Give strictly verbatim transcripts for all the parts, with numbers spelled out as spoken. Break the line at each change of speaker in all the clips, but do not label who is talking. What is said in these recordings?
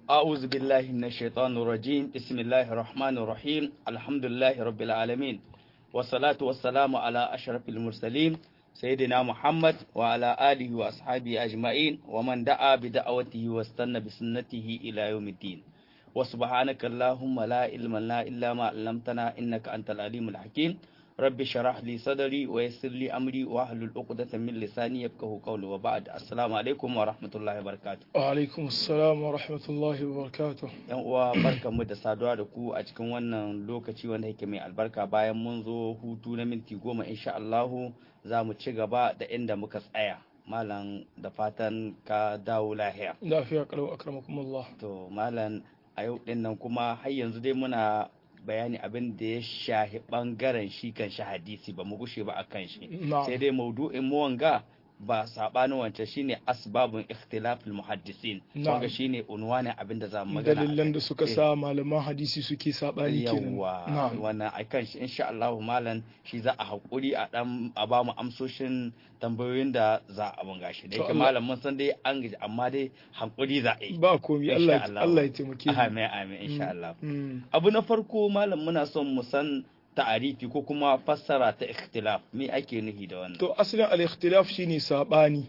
أعوذ بالله من الشيطان الرجيم بسم الله الرحمن الرحيم الحمد لله رب العالمين والصلاة والسلام على أشرف المرسلين سيدنا محمد وعلى آله وأصحابه أجمعين ومن دعا بدعوته واستنى بسنته إلى يوم الدين وسبحانك اللهم لا علم لنا إلا ما علمتنا إنك أنت العليم الحكيم رب شرح لي صدري ويسر لي أمري واحلل عقدة من لساني يفقهوا قولي وبعد السلام عليكم ورحمة الله وبركاته.
Alaikum assalam wa rahmatullahi wa barakatuh.
Yan uwa barkanmu da saduwa da ku a cikin wannan lokaci wanda yake mai albarka bayan mun zo hutu na minti goma insha Allahu za mu ci gaba da inda muka tsaya. Malam da fatan ka dawo lahiya.
Lafiya kalau akramakumullah.
To malam a yau din nan kuma har yanzu dai muna bayani abin da ya shahi bangaren shi kan shi hadisi ba mu gushe ba akan shi. Sai dai maudu'in mu wanga ba sabanin wancan shine asbabun ikhtilafil muhaddisin wanga shine unwanin abinda za mu magana
dalilan da suka sa malaman hadisi suke sabani kenan
yawa wannan akan shi insha Allah malam shi za a hakuri a dan a ba mu amsoshin tambayoyin da za a bunga shi dai malam mun san dai an gaji amma dai hakuri za a yi
ba komai Allah Allah ya taimake mu
amin amin insha Allah abu na farko malam muna son mu san ta'arifi ko kuma fassara ta ikhtilaf me ake nufi da wannan
to asalin al-ikhtilaf shine sabani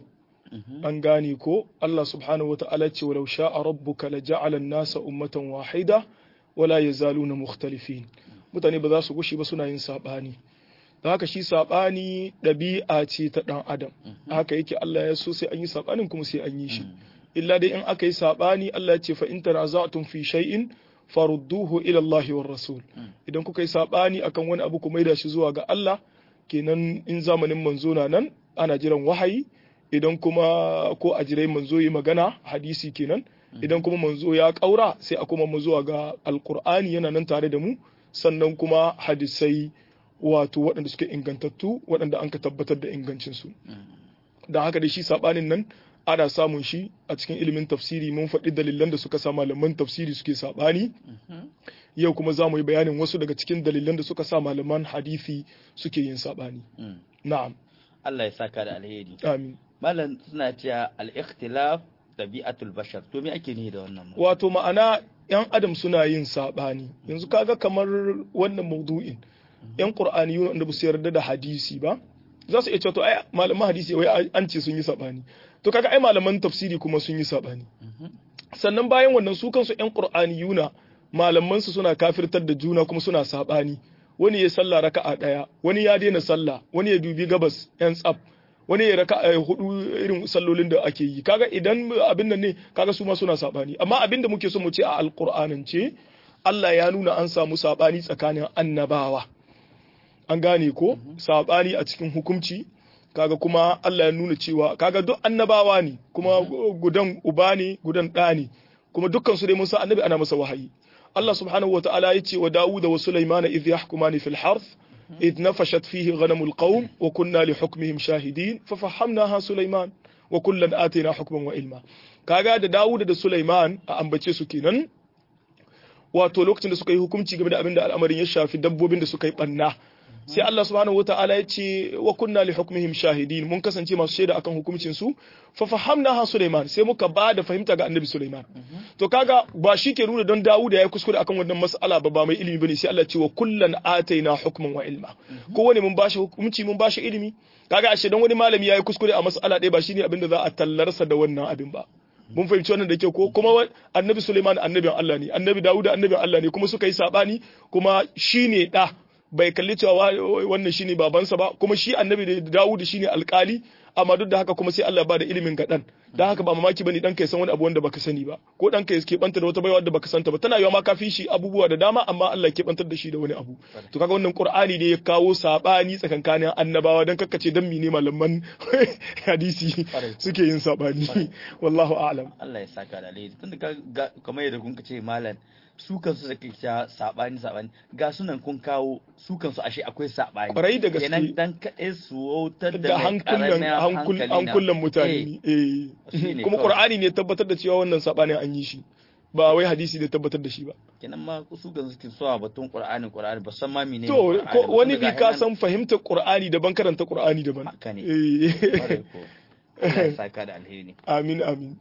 an gane ko Allah subhanahu wata'ala ce walau sha'a rabbuka laja'ala an-nasa ummatan wahida wala yazaluna mukhtalifin mutane ba za su gushi ba suna yin sabani da haka shi sabani dabi'a ce ta dan adam haka yake Allah ya so sai an yi sabanin kuma sai an yi shi illa dai in aka yi sabani Allah ya ce fa in tanaza'tum fi shay'in farudduhu ila Allah war rasul idan kuka yi sabani akan wani abu kuma da shi zuwa ga Allah kenan in zamanin manzo na nan ana jiran wahayi idan kuma ko a jirai manzo yi magana hadisi kenan idan kuma manzo ya kaura sai a kuma mu zuwa ga alqur'ani yana nan tare da mu sannan kuma hadisai wato waɗanda suke ingantattu waɗanda an ka tabbatar da ingancin su dan haka da shi sabanin nan ana samun shi a cikin ilimin tafsiri mun faɗi dalilan da suka sa malaman tafsiri suke saɓani yau kuma za mu yi bayanin wasu daga cikin dalilan da suka sa malaman hadisi suke yin saɓani na'am
Allah ya saka da alheri
amin
malam suna cewa al-ikhtilaf tabi'atul bashar to me ake nihi da wannan
wato ma'ana yan adam suna yin saɓani yanzu kaga kamar wannan maudu'in yan qur'aniyun wanda ba su yarda da hadisi ba za su iya cewa to ai malaman hadisi wai an ce sun yi saɓani to kaga ai malaman tafsiri kuma sun yi sabani sannan bayan wannan su kansu ƴan qur'aniyuna malaman su suna kafirtar da juna kuma suna sabani wani ya salla raka'a daya wani ya daina sallah wani ya dubi gabas ƴan tsaf wani ya raka'a hudu irin sallolin da ake yi kaga idan abin nan ne kaga su ma suna sabani amma abin da muke so mu ce a alqur'anance Allah ya nuna an samu sabani tsakanin annabawa an gane ko sabani a cikin hukunci kaga kuma Allah ya nuna cewa kaga duk annabawa ne kuma gudan uba ne gudan ɗa ne kuma dukkan su dai mun san annabi ana masa wahayi Allah subhanahu wataala ya ce wa Dawud wa Sulaiman idh yahkumani fil harth idh nafashat fihi ghanamul qawm wa kunna li hukmihim shahidin fa fahamnaha Sulaiman wa kullan atina hukman wa ilma kaga da Dawud da Sulaiman a ambace su kenan wato lokacin da suka yi hukunci game da abin da al'amarin ya shafi dabbobin da suka yi banna sai Allah subhanahu wata'ala ya ce wa kunna li hukmihim shahidin mun kasance masu shaida akan hukuncin su fa fahamnaha Sulaiman sai muka ba da fahimta ga Annabi Sulaiman to kaga ba shi ke nuna don Dawud ya yi kuskure akan wannan mas'ala ba ba mai ilimi bane sai Allah ce wa kullan ataina hukman wa ilma ko wani mun bashi hukunci mun bashi ilimi kaga ashe don wani malami ya yi kuskure a mas'ala ɗaya ba shine abin da za a tallarsa da wannan abin ba mun fahimci wannan da kyau ko kuma Annabi Sulaiman annabin Allah ne Annabi Dawud annabin Allah ne kuma suka yi sabani kuma shine da bai kalli cewa wannan shine babansa ba kuma shi annabi da Dawud shine alkali amma duk da haka kuma sai Allah ba da ilimin ga dan dan haka ba mamaki bane dan kai san wani abu wanda baka sani ba ko dan kai ke banta da wata baiwa da baka santa ba tana yawa ma kafi shi abubuwa da dama amma Allah ke bantar da shi da wani abu to kaga wannan Qur'ani ne ya kawo sabani tsakankanin annabawa dan kakkace dan mine malaman hadisi suke yin sabani wallahu a'lam
Allah ya saka da alheri tunda kamar yadda kun ce malam su kansu da ke sabani sabani ga sunan kun kawo su kansu ashe akwai sabani
kwarai da gaske
kenan dan kaɗai su wautar
da hankulan hankulan mutane eh kuma Qur'ani ne tabbatar da cewa wannan sabani an yi shi ba wai hadisi da tabbatar da shi ba
kenan ma su kansu ke so batun Qur'ani Qur'ani ba san ma menene
to wani bi ka san fahimtar Qur'ani daban karanta Qur'ani daban
haka ne eh saka da alheri
amin amin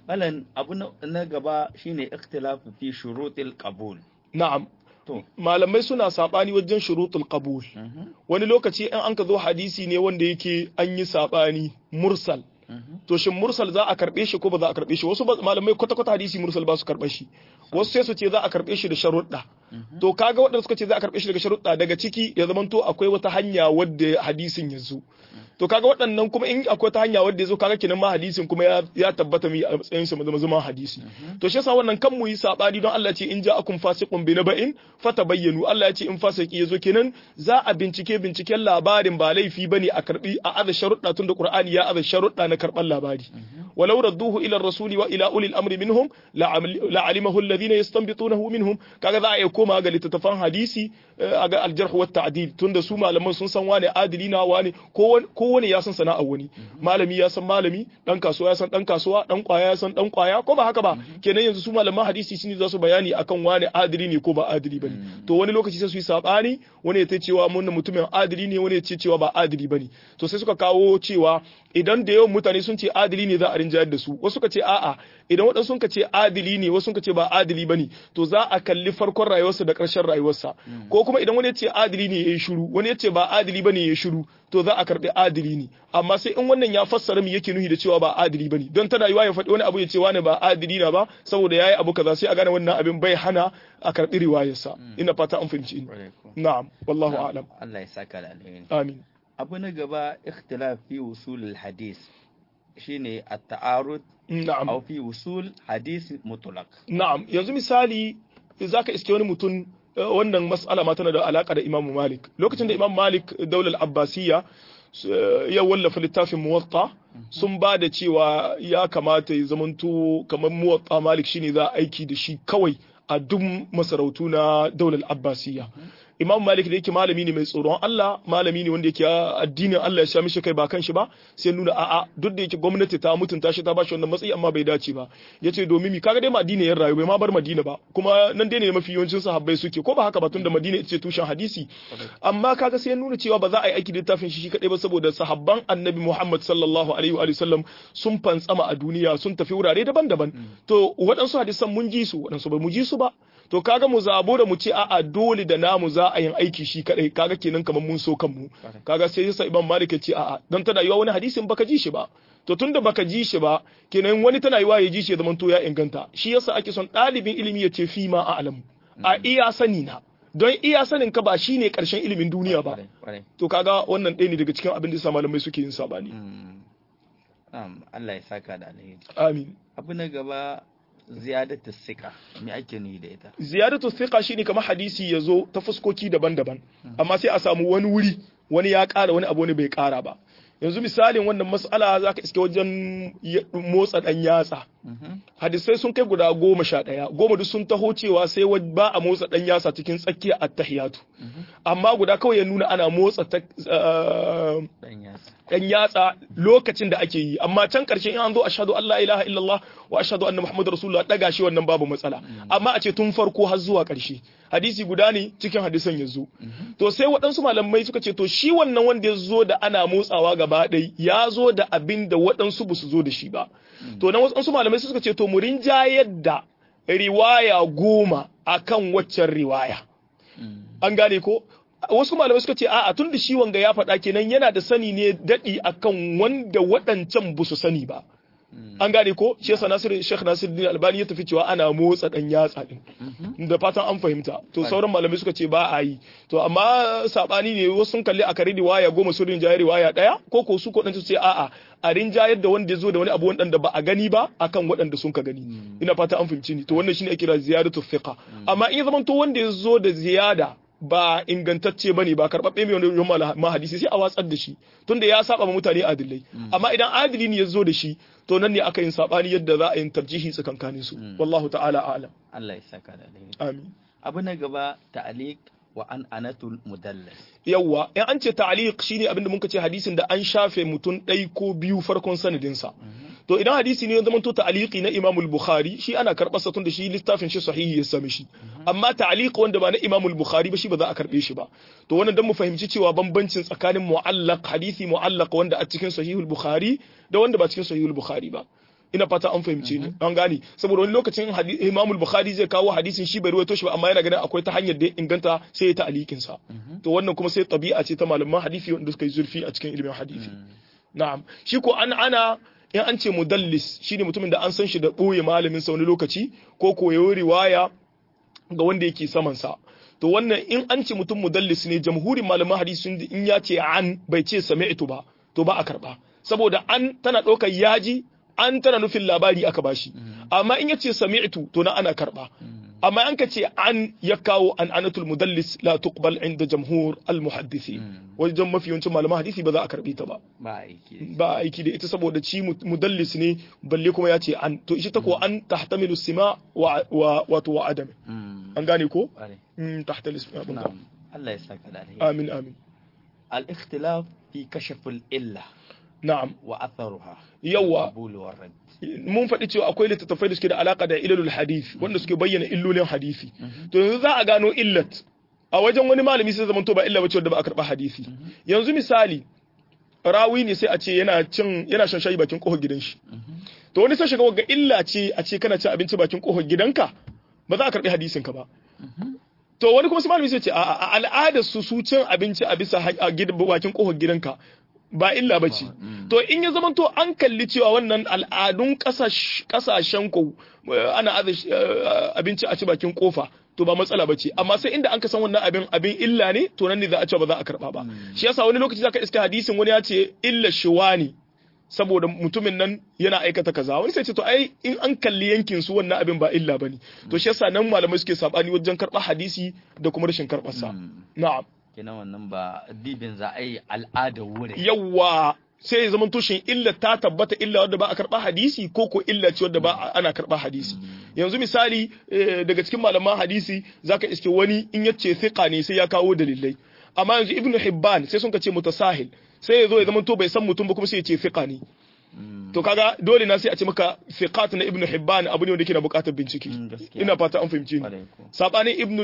malan abu na gaba shine ikhtilafu fi shurutil qabul.
na'am
To
malamai suna sabani wajen shurutul qabul wani lokaci in an ka zo hadisi ne wanda yake an yi sabani mursal to shin mursal za a karbe shi ko ba za a karbe shi wasu malamai kwata kwata hadisi mursal ba su karbe shi wasu sai su ce za a karbe shi da sharuɗa to kaga waɗanda suka ce za a karbe shi daga sharuɗa daga ciki ya zamanto akwai wata hanya wadda hadisin ya zo to kaga waɗannan kuma in akwai ta hanya wadda ya zo kaga kenan ma hadisin kuma ya, ya tabbata mi a matsayin sa zama zama hadisi to shi yasa wannan kan mu yi sabani don Allah ce in ja'akum fasiqun bi naba'in fatabayyanu Allah ya ce in fasiki ya zo kenan za a bincike binciken labarin ba laifi bane a karbi a aza sharuɗa tunda Qur'ani ya aza sharuɗa na karban labari walau radduhu ila ar-rasuli wa ila ulil amri minhum la'alimahu alladhina yastanbitunahu minhum kaga za a iya koma ga littattafan hadisi ga al-jarh wa ta'dil tunda su malaman sun san wane adili na wane ko kowane ya san sana'ar wani malami ya san malami dan kasuwa ya san dan kasuwa dan kwaya ya san dan kwaya ko ba haka ba kenan yanzu su malaman hadisi shine za su bayani akan wane adili ne ko ba adili bane to wani lokaci sai su yi sabani wani ya ce cewa mun mutumin adili ne wani ya ce cewa ba adili bane to sai suka kawo cewa idan da yawan mutane sun ce adili ne za a rinjayar da su wasu suka ce a'a idan waɗansu sun ce adili ne wasu suka ce ba adili bane to za a kalli farkon rayuwarsa da ƙarshen rayuwarsa ko kuma idan wani ya ce adili ne yayi shiru wani ya ce ba adili bane yayi shiru to za a karbi adili ne amma sai in wannan ya fassara mi yake nuhi da cewa ba adili bane don tana yiwa ya faɗi wani abu ya ce wani ba adili na ba saboda yayi abu kaza sai a gane wannan abin bai hana a karbi riwayarsa ina fata an fahimci ni na'am wallahu a'lam
Allah ya saka da alheri
amin
abu na gaba ikhtilaf fi usul al-hadith shine at-ta'arud
na'am
aw fi usul hadith mutlaq
na'am yanzu misali zaka iske wani mutum wannan mas'ala ma tana da alaka da Imam Malik lokacin da Imam Malik daular Abbasiyya ya wallafa littafin Muwatta sun ba da cewa ya kamata ya zamanto kamar Muwatta Malik shine za a aiki da shi kawai a duk masarautu na daular Abbasiyya Imam Malik da yake malami ne mai tsoron Allah malami ne wanda yake addinin Allah ya sha mishi kai ba kan shi ba sai nuna a'a duk da yake gwamnati ta mutunta shi ta bashi wannan matsayi amma bai dace ba yace domin mi kaga dai Madina yan rayu bai ma bar Madina ba kuma nan dai ne mafi yawancin sahabbai suke ko ba haka ba tunda Madina ita ce tushen hadisi amma kaga sai nuna cewa ba za a yi aiki da littafin shi shi kadai ba saboda sahabban Annabi Muhammad sallallahu alaihi wa sallam sun fantsama a duniya sun tafi wurare daban-daban to waɗansu hadisan mun ji su waɗansu ba mu ji su ba to kaga mu zabo da mu ce a'a dole da namu za a yin aiki shi kadai kaga kenan kamar mun so kanmu kaga sai yasa Imam Malik ya ce a'a dan tana yiwa wani hadisin baka ji shi ba to tunda baka ji shi ba kenan wani tana yiwa ya ji shi ya zaman to ya inganta shi yasa ake son dalibin ilimi ya ce fi ma a'lam a iya sani na don iya sanin ka ba shine karshen ilimin duniya ba to kaga wannan ɗaya ne daga cikin abin da yasa malamai suke yin sabani
Allah ya saka da alheri
amin
abu na gaba ziyadatu thiqa me ake nufi da ita
ziyadatu thiqa shine kamar hadisi yazo ta fuskoki daban-daban amma sai a samu wani wuri wani ya ƙara wani abu ne bai ƙara ba yanzu misalin wannan mas'ala zaka iske wajen motsa dan yatsa hadisai sun kai guda goma sha ɗaya goma duk sun taho cewa sai ba a motsa dan yatsa cikin tsakiyar attahiyatu amma guda kawai ya nuna ana motsa dan yatsa lokacin da ake yi amma can karshe in an zo ashhadu an la ilaha illallah wa ashhadu anna muhammadar rasulullah daga shi wannan babu matsala amma a ce tun farko har zuwa karshe hadisi guda ne cikin hadisan yanzu to sai waɗansu malamai suka ce to shi wannan wanda ya zo da ana motsawa gaba ɗaya ya zo da abin da waɗansu ba su zo da shi ba to nan waɗansu malamai suka ce to mu rinjayar da riwaya goma akan waccan riwaya an gane ko wasu malamai suka ce a'a tun da shi wanga ya faɗa kenan yana da sani ne daɗi akan wanda waɗancan ba su sani ba an gane ko shi yasa Nasir Sheikh Nasiruddin Albani ya tafi cewa ana motsa dan yatsa din da fatan an fahimta to sauran malamai suka ce ba a yi to amma sabani ne wasu sun kalli a kare riwaya goma su rinjaye riwaya daya ko ko su ko dan su ce a'a a rinjayar da wanda ya zo da wani abu wanda ba a gani ba akan waɗanda sun ka gani ina fata an fahimci ni to wannan shine ake kira ziyadatu thiqa amma in zaman to wanda ya zo da ziyada ba ingantacce bane ba karbabbe mai wani ma hadisi sai a watsar da shi tunda ya saba ma mutane adilai amma idan adili ne ya zo da shi to nan ne aka yin sabani yadda za a yin tarjihi tsakankanin su wallahu ta'ala a'lam
Allah ya saka da alheri
amin
abu na gaba ta'liq wa an anatul mudallas
yawa in an ce ta'liq shine abin da muka ce hadisin da an shafe mutun ɗai ko biyu farkon sanadin sa to idan hadisi ne ya zama to ta'liqi na Imam al-Bukhari shi ana karɓar sa tunda shi littafin shi sahihi ya same shi amma ta'liq wanda ba na Imam al-Bukhari ba shi ba za a karbe shi ba to wannan dan mu fahimci cewa bambancin tsakanin mu'allaq hadisi mu'allaq wanda a cikin sahihul Bukhari da wanda ba cikin sahihul Bukhari ba ina fata an fahimce ni an gane saboda wani lokacin Imam al-Bukhari zai kawo hadisin shi bai ruwaito shi ba amma yana ganin akwai ta hanyar da inganta sai ya ta'alikin sa to wannan kuma sai tabi'a ce ta malaman hadisi wanda suka yi zurfi a cikin ilimin hadisi na'am shi ko an ana in an ce mudallis shine mutumin da an san shi da boye malamin sa wani lokaci ko koyo riwaya ga wanda yake saman sa to wannan in an ce mutum mudallis ne jamhurin malaman hadisi in ya ce an bai ce sami'tu ba to ba a karba saboda an tana ɗaukar yaji an tana nufin labari aka bashi amma in yace sami'tu to na ana karba amma an ka ce an ya kawo an anatul mudallis la tuqbal inda jamhur al muhaddisi wajen mafi yawancin malaman hadisi ba za a karbi ta ba
ba aiki
ba aiki da ita saboda ci mudallis ne balle kuma ya ce an to ita ta ko an tahtamilu sima wa wato wa adam an gane ko tahtamilu sima
na'am Allah ya saka da alheri
amin amin
al ikhtilaf fi kashf al illa
na'am
wa atharuha
yawa
qabul wa rad
mun faɗi cewa akwai littattafai da suke da alaka da ilalul hadisi wanda suke bayyana illolin hadisi to yanzu za a gano illat a wajen wani malami sai zaman to ba illa bace wanda ba a karba hadisi yanzu misali rawi ne sai a ce yana cin yana shan shayi bakin kofar gidan shi to wani sai shiga ga illa ce a ce kana cin abinci bakin kofar gidanka ba za a karbi hadisin ka ba to wani kuma sai malami sai ce a al'adar su su cin abinci a bisa bakin kofar gidanka ba illa ba ce to in ya zama to an kalli cewa wannan al'adun kasashen ku ana abinci a ci bakin kofa to ba matsala ba ce amma sai inda an ka san wannan abin abin illa ne to nan ne za a ce ba za a karba ba shi yasa wani lokaci zaka iska hadisin wani ya ce illa shiwani saboda mutumin nan yana aikata kaza wani sai ce to ai in an kalli yankin su wannan abin ba illa bane to shi yasa nan malamai suke sabani wajen karba hadisi da kuma rashin karbar sa na'am
kenan wannan ba dibin za a yi al'ada wurin
yawa sai ya zama tushen illa ta tabbata illa wadda ba a karba hadisi ko ko illa ce wadda ba ana karba hadisi yanzu misali daga cikin malaman hadisi zaka iske wani in yace thiqa ne sai ya kawo dalilai amma yanzu ibnu hibban sai sun ka ce mutasahil sai ya zo ya zama to bai san mutum ba kuma sai ya ce thiqa ne to kaga dole na sai a ce maka fiqat na ibnu hibban abu ne wanda yake na bukatar bincike ina fata an fahimce ni sabanin ibnu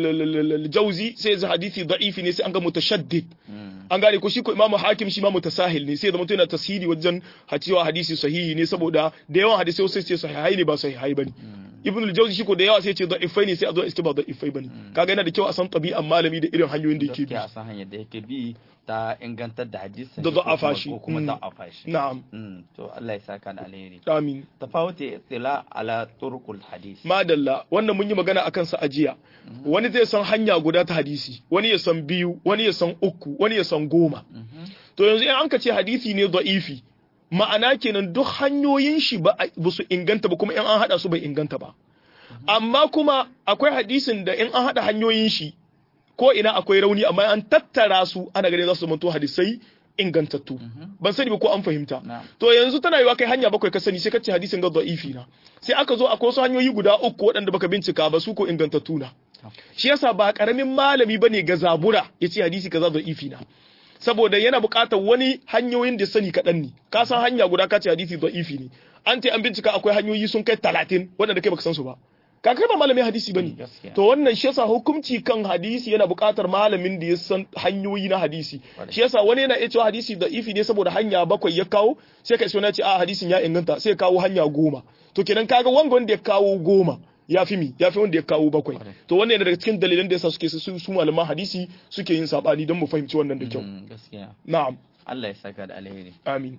al-jawzi sai zai hadisi da'ifi ne sai an ga mutashaddid an gane ko shi ko imamu hakim shi ma mutasahil ne sai da mutum yana tasiri wajen hacewa hadisi sahihi ne saboda da yawan hadisi sai ce sahihai ne ba sahihai bane ibnu al-jawzi shi ko da yawa sai ce da'ifai ne sai a zo istiba da'ifai bane kaga yana da kyau a san tabi'an malami da irin hanyoyin da yake bi
a san hanyar da yake bi ta ingantar da hadisi
da da'afa shi
ko kuma da'afa shi
na'am
to Allah ya saka da alheri
amin
tafawuti ittila ala turqul hadisi
madalla wannan mun yi magana akan sa ajiya wani zai san hanya guda ta hadisi wani ya san biyu wani ya san uku wani ya san goma to yanzu in an ka ce hadisi ne da'ifi ma'ana kenan duk hanyoyin shi ba su inganta ba kuma in an hada su bai inganta ba amma kuma akwai hadisin da in an hada hanyoyin shi ko ina akwai rauni amma an tattara su ana ganin za su zamanto hadisai ingantattu ban sani ba ko an fahimta to yanzu tana yiwa kai hanya bakwai ka sani sai ka ce hadisin ga da'ifi na sai aka zo akwai wasu hanyoyi guda uku waɗanda baka bincika ba su ko ingantattu na shi yasa ba karamin malami bane ga zabura yace hadisi kaza da'ifi na saboda yana buƙatar wani hanyoyin da sani kaɗan ne ka san hanya guda ka ce hadisi da'ifi ne an ce an bincika akwai hanyoyi sun kai talatin waɗanda kai baka san su ba ka kai ba malamin hadisi bane to wannan shi yasa hukunci kan hadisi yana buƙatar malamin da ya san hanyoyi na hadisi shi yasa wani yana iya cewa hadisi da'ifi ne saboda hanya bakwai ya kawo sai ka na ce a hadisin ya inganta sai ya kawo hanya goma to kenan kaga wanga wanda ya kawo goma ya fi mi ya fi wanda ya kawo bakwai to wannan yana daga cikin dalilan da yasa suke su su malaman hadisi suke yin sabani don mu fahimci wannan da kyau
gaskiya
na'am
Allah ya saka da alheri
amin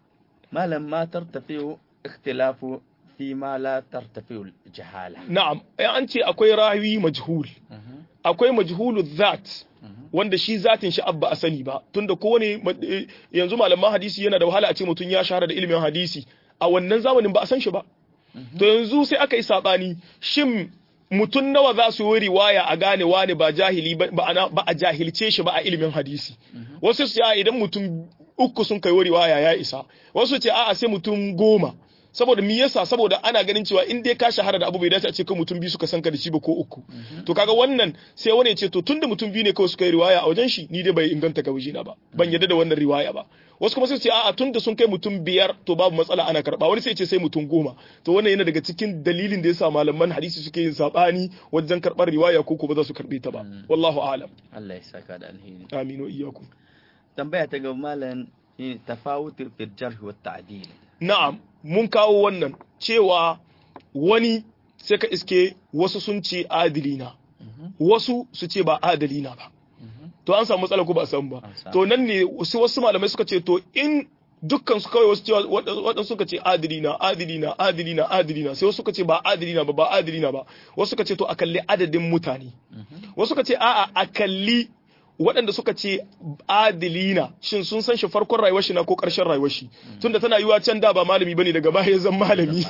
malam ma tartafiu ikhtilafu fi ma la tartafiu jahala
na'am an ce akwai rawi majhul akwai majhulu dhat wanda shi zatin shi abba a sani ba tunda kowane yanzu malaman hadisi yana da wahala a ce mutum ya shahara da ilimin hadisi a wannan zamanin ba a san shi ba to yanzu sai aka yi sabani shin mutum nawa za su yi riwaya a gane wani ba jahili ba ba a jahilce shi ba a ilimin hadisi wasu su ce idan mutum uku sun kai riwaya ya isa wasu ce a'a sai mutum goma saboda me yasa saboda ana ganin cewa in dai ka shahara da abu bai dace a ce kai mutum biyu suka san ka da shi ba ko uku to kaga wannan sai wani ya ce to tunda mutum biyu ne kawai suka yi riwaya a wajen shi ni dai bai inganta ga wajina ba ban yarda da wannan riwaya ba wasu kuma sai su ce a'a tunda sun kai mutum biyar to babu matsala ana karba wani sai ce sai mutum goma to wannan yana daga cikin dalilin da yasa malaman hadisi suke yin sabani wajen karbar riwaya ko ko ba za su karbe ta ba wallahu a'lam
Allah ya saka da alheri
amin wa iyyakum
tambaya ta ga malam tafawut fi jarh wa ta'dil
na'am mun kawo wannan cewa wani sai ka iske wasu sun ce adilina wasu su ce ba adalina ba to an samu matsala ko ba a samu ba to nan ne wasu wasu malamai suka ce to in dukkan su kawai wasu cewa waɗansu suka ce adilina adilina adilina adilina sai wasu suka ce ba adilina ba ba adilina ba wasu suka ce to a kalli adadin mutane wasu suka ce a'a a kalli waɗanda suka ce adilina shin sun san shi farkon rayuwar shi na ko ƙarshen rayuwar shi tunda tana yiwa can da ba malami bane daga baya zan malami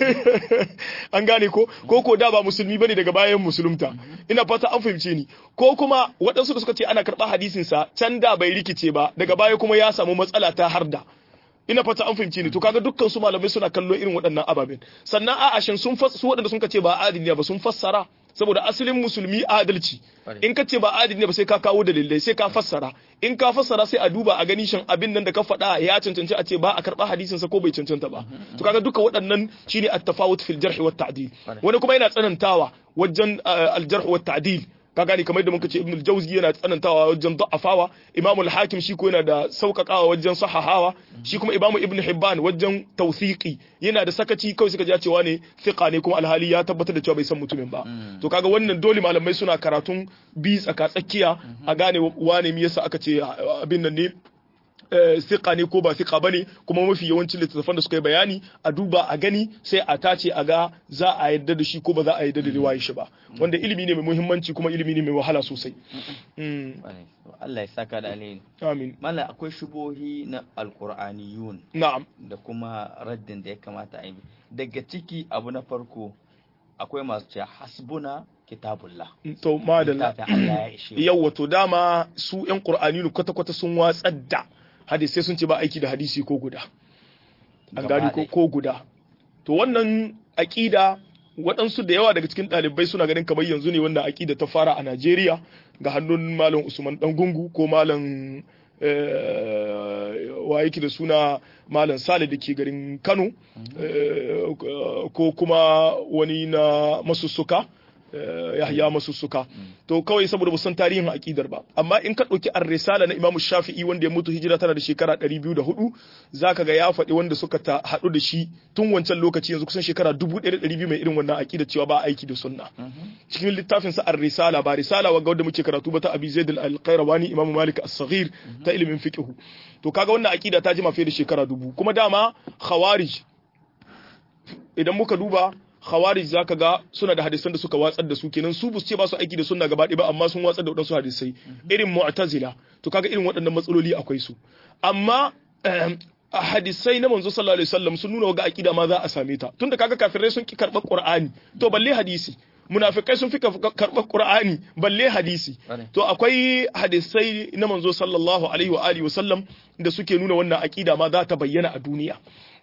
an gane ko ko ko da ba musulmi bane daga bayan musulunta ina fata an fahimce ni ko kuma waɗansu da suka ce ana karɓar hadisin sa can da bai rikice ba daga baya kuma ya samu matsala ta harda ina fata an fahimce ni to kaga dukkan su malamai suna kallo irin waɗannan ababen sannan a'a shin sun su waɗanda sun ce ba adili ba sun fassara saboda asalin musulmi adalci in ka ce ba adili ne ba sai ka kawo dalilai sai ka fassara in ka fassara sai a duba a gani shin abin nan da ka faɗa ya cancanci a ce ba a karɓa hadisin sa ko bai cancanta ba to kaga duka waɗannan shine at-tafawut fil jarh wa ta'dil wani kuma yana tsanantawa wajen al-jarh wa ta'dil ka gani kamar yadda muka ce ibn al-jawzi yana tsanantawa wajen da'afawa imam al-hakim shi ko yana da sauƙaƙawa wajen sahahawa shi kuma imam ibn hibban wajen tawthiqi yana da sakaci kawai suka ji cewa ne thiqa ne kuma alhali ya tabbatar da cewa bai san mutumin ba to kaga wannan dole malamai suna karatun bi tsaka tsakiya a gane wane me yasa aka ce abin nan ne siƙa ne ko ba siƙa bane kuma mafi yawancin littattafan da suka yi bayani a duba a gani sai a tace a ga za a yarda da shi ko ba za a yarda da riwayar shi ba wanda ilimi ne mai muhimmanci kuma ilimi ne mai wahala sosai
Allah ya saka da alheri
amin
mala akwai shubohi na alqur'aniyun
na'am
da kuma raddin da ya kamata a yi daga ciki abu na farko akwai masu cewa hasbuna kitabullah
to madalla yawa to dama su yan qur'aniyun kwata-kwata sun watsar da hadisai sun ce ba aiki da hadisi ko guda an gani ko ko guda to wannan aqida waɗansu da yawa daga cikin ɗalibai suna ganin kamar yanzu ne wannan aqida ta fara a Najeriya ga hannun malam Usman Dangungu ko malam wa yake da suna malam Sale da ke garin Kano ko kuma wani na masussuka Yahya masussuka to kawai saboda ba san tarihin aqidar ba amma in ka dauki ar-risala na Imam Shafi'i wanda ya mutu hijira tana da shekara ɗari biyu da hudu zaka ga ya faɗi wanda suka ta hadu da shi tun wancan lokaci yanzu kusan shekara dubu ɗaya da ɗari biyu mai irin wannan aqida cewa ba aiki da sunna cikin littafin sa ar-risala ba risala wa wanda muke karatu ba ta Abi Zaid al-Qayrawani Imam Malik as-Saghir ta ilimin fiqh to kaga wannan aqida ta jima fiye da shekara dubu kuma dama khawarij idan muka duba khawarij zaka ga suna da hadisan da suka watsar da su kenan su bus ce ba su aiki da sunna gaba ɗaya ba amma sun watsar da wadansu hadisai irin mu'tazila to kaga irin waɗannan matsaloli akwai su amma hadisai na manzo sallallahu alaihi wasallam sun nuna ga aqida ma za a same ta tunda kaga kafirai sun ki karɓar qur'ani to balle hadisi munafikai sun fi karɓar qur'ani balle hadisi to akwai hadisai na manzo sallallahu alaihi wa alihi wasallam da suke nuna wannan aqida ma za ta bayyana a duniya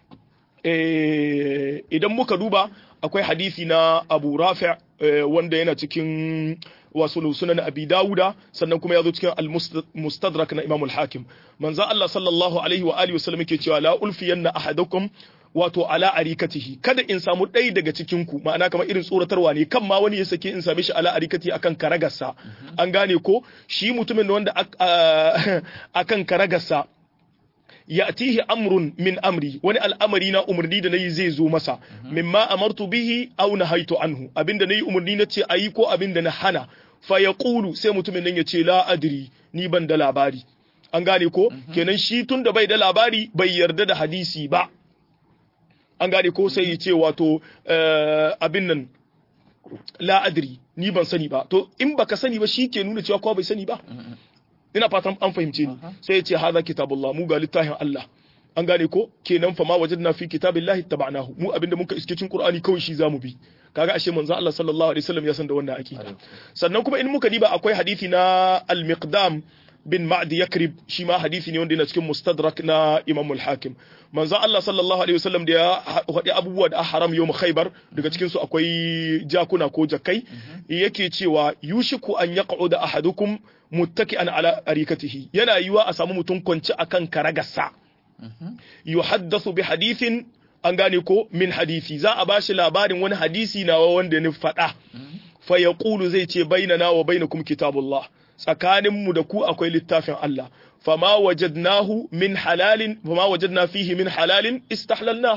idan muka duba akwai hadisi na Abu Rafi' wanda yana cikin wasu sunan Abi Dawuda sannan kuma yazo cikin al-Mustadrak na Imam al-Hakim manzo Allah sallallahu alaihi wa alihi wasallam yake cewa la ulfiyanna ahadakum wato ala arikatihi kada in samu ɗaya daga cikin ku ma'ana kamar irin tsoratarwa ne kan ma wani ya sake in same shi ala arikati akan karagarsa an gane ko shi mutumin wanda akan karagarsa ya'tihi amrun min amri wani al'amari na umarni da nayi zai zo masa mimma amartu bihi aw nahaitu anhu abinda nayi umarni na ce ayi ko abinda na hana fa yaqulu sai mutumin nan ya ce la adri ni ban da labari an gane ko kenan shi tun da bai da labari bai yarda da hadisi ba an gane ko sai ya ce wato abin nan la adri ni ban sani ba to in baka sani ba shi ke nuna cewa ko bai sani ba ina fatan an fahimce ni sai ya ce hadha kitabullah mu ga littafin Allah an gane ko kenan fa ma wajadna fi kitabillahi tabanahu mu abinda muka iske cikin Qur'ani kawai shi zamu bi kaga ashe manzo Allah sallallahu alaihi wasallam ya san da wannan akida sannan kuma in muka diba akwai hadisi na al-Miqdam bin Ma'di Yakrib shi ma hadisi ne wanda yana cikin Mustadrak na Imam al-Hakim manzo Allah sallallahu alaihi wasallam da ya faɗi abubuwa da haram yawm Khaybar daga cikin su akwai jakuna ko jakai yake cewa yushiku an yaq'uda ahadukum muttaki'an ala arikatihi yana yiwa a samu mutum kwance akan karagarsa yuhaddathu bi hadithin an gane ko min hadisi za a bashi labarin wani hadisi nawa wanda ni faɗa fa yaqulu zai ce bainana wa bainakum kitabullah tsakanin mu da ku akwai littafin Allah fama wajadnahu min halalin fama wajadna fihi min halalin istahlalna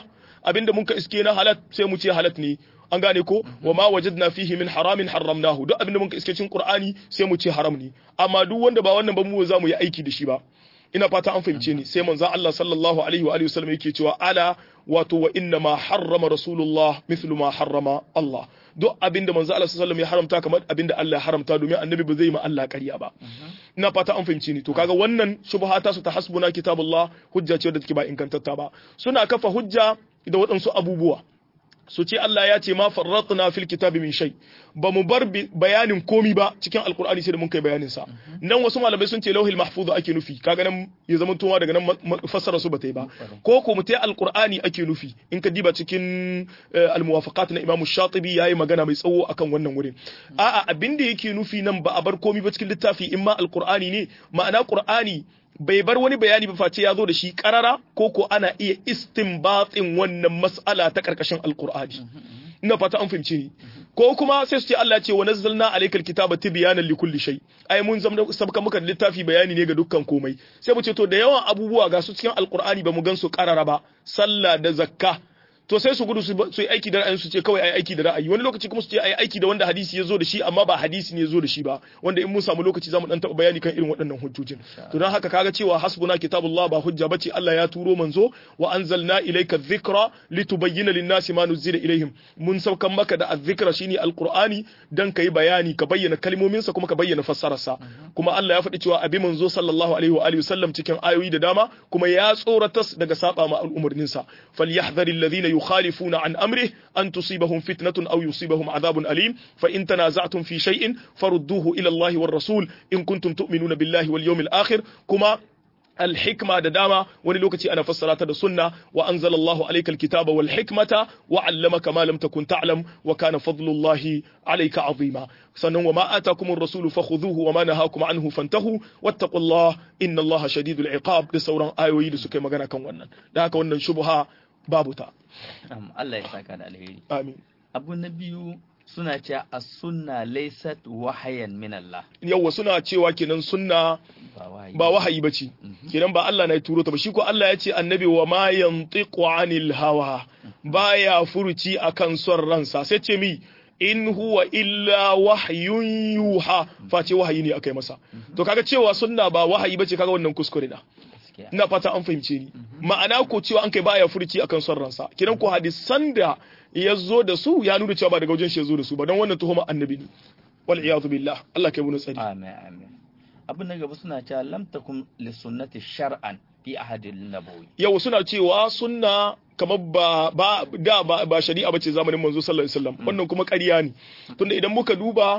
abinda mun ka iske na halat sai mu ce halat ne an gane ko wa ma wajadna fihi min haramin harramnahu duk abinda mun ka iske cikin qur'ani sai mu ce haram ne amma duk wanda ba wannan ba mu za mu yi aiki da shi ba ina fata an fahimce ni sai manzo Allah sallallahu alaihi wa alihi wasallam yake cewa ala wato wa inna ma harrama rasulullah mithlu ma harrama Allah duk abinda manzo Allah sallallahu alaihi wasallam ya haramta kamar abinda Allah ya haramta domin annabi ba zai ma Allah ƙarya ba ina fata an fahimce ni to kaga wannan shubhata su ta hasbuna kitabullah hujja ce da take ba ingantatta ba suna kafa hujja da waɗansu abubuwa su ce Allah ya ce ma farratna fil kitabi min shay ba mu bar bayanin komi ba cikin alqur'ani sai da mun kai bayanin sa nan wasu malamai sun ce lauhil mahfuz ake nufi kaga nan ya zama towa daga nan fassara su bata yi ba ko ko mu tai alqur'ani ake nufi in ka diba cikin almuwafaqat na Imam Shatibi yayi magana mai tsawo akan wannan wurin a'a abinda yake nufi nan ba a bar komi ba cikin littafi in ma alqur'ani ne ma'ana qur'ani bai bar wani bayani ba face ya zo da shi karara ko ko ana iya istinbatin wannan mas'ala ta karkashin alqur'ani ina fata an fahimce ni ko kuma sai su ce Allah ce wa nazzalna alaykal kitaba tibyanan likulli shay ai mun zama sabka muka littafi bayani ne ga dukkan komai sai mu ce to da yawan abubuwa ga su cikin alqur'ani ba mu gan su karara ba sallah da zakka to sai su gudu su yi aiki da ra'ayin su ce kawai ai aiki da ra'ayi wani lokaci kuma su ce ai aiki da wanda hadisi ya zo da shi amma ba hadisi ne ya zo da shi ba wanda in mun samu lokaci zamu dan taba bayani kan irin waɗannan hujjojin to dan haka kaga cewa hasbuna kitabullah ba hujja bace Allah ya turo manzo wa anzalna ilayka dhikra litubayyana lin-nasi ma nuzila ilayhim mun saukan maka da adh-dhikra shine alqur'ani dan kai bayani ka bayyana kalmomin sa kuma ka bayyana fassarar sa kuma Allah ya faɗi cewa abi manzo sallallahu alaihi wa alihi wasallam cikin ayoyi da dama kuma ya tsoratas daga saba ma al'umurnin sa falyahdharil ladina يخالفون عن أمره أن تصيبهم فتنة أو يصيبهم عذاب أليم فإن تنازعتم في شيء فردوه إلى الله والرسول إن كنتم تؤمنون بالله واليوم الآخر كما الحكمة دداما ونلوكتي أنا فسرات السنة وأنزل الله عليك الكتاب والحكمة وعلمك ما لم تكن تعلم وكان فضل الله عليك عظيما سنن وما آتاكم الرسول فخذوه وما نهاكم عنه فانتهوا واتقوا الله إن الله شديد العقاب لسوران آيوي لسكي مغانا كان ونن دهك ونن شبها babuta.
Allah ya saka da alheri.
Amin.
Abu na biyu suna cewa as-sunna laysat wahayan min Allah.
Yawwa suna cewa kenan sunna ba wahayi bace. Kenan ba Allah na turo ta ba shi ko Allah ya ce annabi wa ma yantiqu anil hawa baya furuci akan son ransa sai ce mi in huwa illa wahyun yuha face wahayi ne akai masa. To kaga cewa sunna ba wahayi bace kaga wannan kuskure da. Ina fata an fahimce ni ma'ana ko cewa an kai baya furci akan son ransa kiran ko hadisan da ya zo da su ya nuna cewa ba daga wajen shi ya zo da su ba don wannan tuhuma annabi ne wal iyadu billah Allah kai mu tsari
amin amin abin da gaba suna cewa lam takum li sunnati shar'an fi ahadil nabawi
yau suna cewa sunna kamar ba ba da ba, ba shari'a bace zamanin manzo sallallahu alaihi wasallam wannan kuma ƙarya ne tunda idan muka duba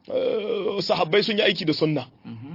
sahabbai sun yi aiki da sunna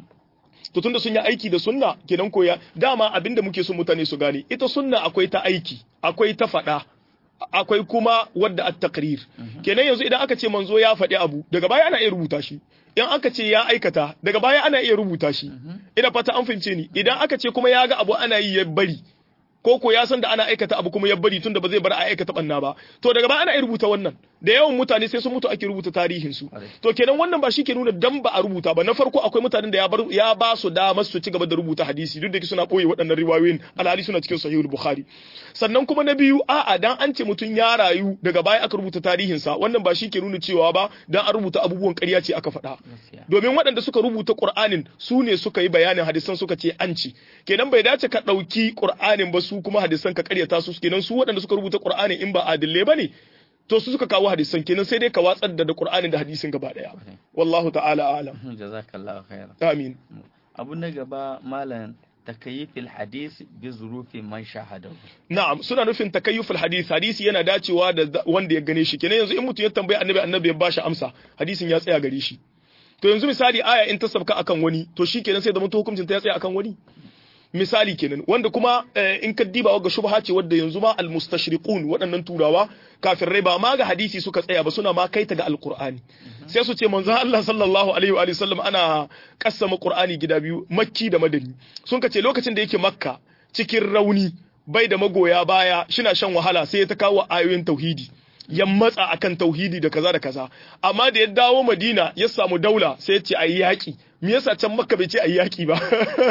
to tunda sun yi aiki da sunna kenan koya dama abinda muke so mutane su gane ita sunna akwai ta aiki akwai ta fada akwai kuma wadda at-taqrir kenan yanzu idan aka ce manzo ya faɗi abu daga baya ana iya rubuta shi in aka ce ya aikata daga baya ana iya rubuta shi ina fata an fahimce ni idan aka ce kuma ya ga abu ana yi ya bari ko ko ya san da ana aikata abu kuma ya bari tunda ba zai bar a aikata banna ba to daga baya ana iya rubuta wannan da yawan mutane sai sun mutu ake rubuta tarihin su to kenan wannan ba shi ke nuna dan ba a rubuta ba na farko akwai mutanen da ya bar ya ba su damar su ci gaba da rubuta hadisi duk da suna boye waɗannan riwayoyin alhali suna cikin sahihul bukhari sannan kuma na biyu a'a dan an ce mutun ya rayu daga baya aka rubuta tarihin sa wannan ba shi ke nuna cewa ba dan an rubuta abubuwan ƙarya ce aka faɗa domin waɗanda suka rubuta qur'anin su ne suka yi bayanin hadisan suka ce an ci kenan bai dace ka ɗauki qur'anin ba su kuma hadisan ka ƙaryata su kenan su waɗanda suka rubuta qur'anin in ba adille bane to su suka kawo hadisan kenan sai dai ka watsar da Qur'anin da hadisin gaba daya wallahu ta'ala a'lam
jazakallahu khairan
amin
abu na gaba malam takayyufil hadis bi zurufi man shahadahu
na'am suna nufin takayyufil hadis hadisi yana dacewa da wanda ya gane shi kenan yanzu in mutum ya tambaye annabi annabi ya bashi amsa hadisin ya tsaya gare shi to yanzu misali aya in ta sabka akan wani to shikenan sai da mutum hukuncin ta ya tsaya akan wani misali kenan wanda kuma in ka diba ga shubha ce wadda yanzu ma almustashriqun waɗannan turawa kafirai ba ma ga hadisi suka tsaya ba suna ma kaita ga alqur'ani sai su ce manzo Allah sallallahu alaihi wa sallam ana kassama qur'ani gida biyu makki da madani sun ka ce lokacin da yake makka cikin rauni bai da magoya baya shina shan wahala sai ya ta kawo ayoyin tauhidi ya matsa akan tauhidi da kaza da kaza amma da ya dawo Madina ya samu daula sai ya ce ayi yaki me yasa can Makka bai ce ayi yaki ba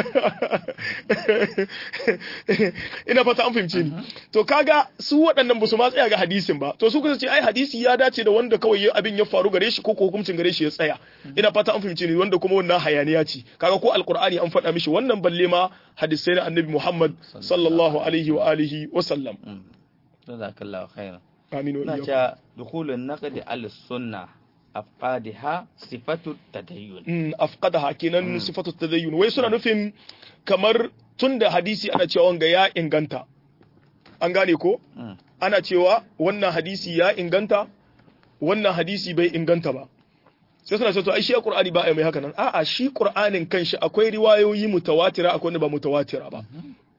ina fata an fahimce ni to kaga su waɗannan ba su ma tsaya ga hadisin ba to su kusa ce ai hadisi ya dace da wanda kawai abin ya faru gare shi ko ko hukuncin gare shi ya tsaya ina fata an fahimce ni wanda kuma wannan hayaniya ce kaga ko alqur'ani an faɗa mishi wannan balle ma hadisai na annabi Muhammad sallallahu alaihi wa alihi wa sallam
jazakallahu khairan
amin wa
na
iyyakum
ce dukhulun naqdi al sunna afqadaha sifatu tadayyun
mm afqadaha kenan sifatu tadayyun wai suna nufin kamar tunda hadisi ana cewa wanga ya inganta an gane ko ana cewa wannan hadisi ya inganta wannan hadisi bai inganta ba sai suna cewa to ai shi Qur'ani ba ai mai haka nan a'a shi Qur'anin kanshi akwai riwayoyi mutawatira akwai wanda ba mutawatira ba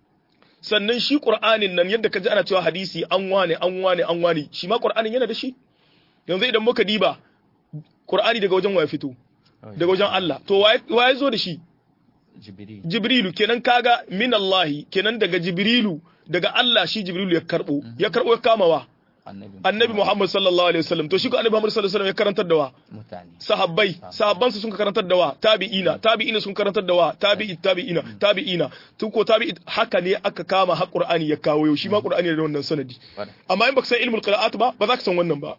sannan shi Qur'anin nan yadda kaji ana cewa hadisi an wane an wane an wane shi ma Qur'anin yana da shi yanzu idan muka diba Qur'ani daga wajen waye fito daga wajen Allah to waye zo da shi
jibril
Jibrilu kenan kaga min Allah kenan daga Jibrilu daga Allah shi Jibrilu ya karbo ya karbo ya kamawa annabi Muhammad sallallahu alaihi wasallam to shi ko annabi Muhammad sallallahu alaihi wasallam ya karantar da wa
mutane
sahabbai sahabban su sun karantar da wa tabi'ina tabi'ina sun karantar da wa tabi'i tabi'ina tabi'ina tun ko tabi'i haka ne aka kama har Qur'ani ya kawo yau shi ma Qur'ani da wannan sanadi amma in baka san ilmul qira'at ba ba za ka san wannan ba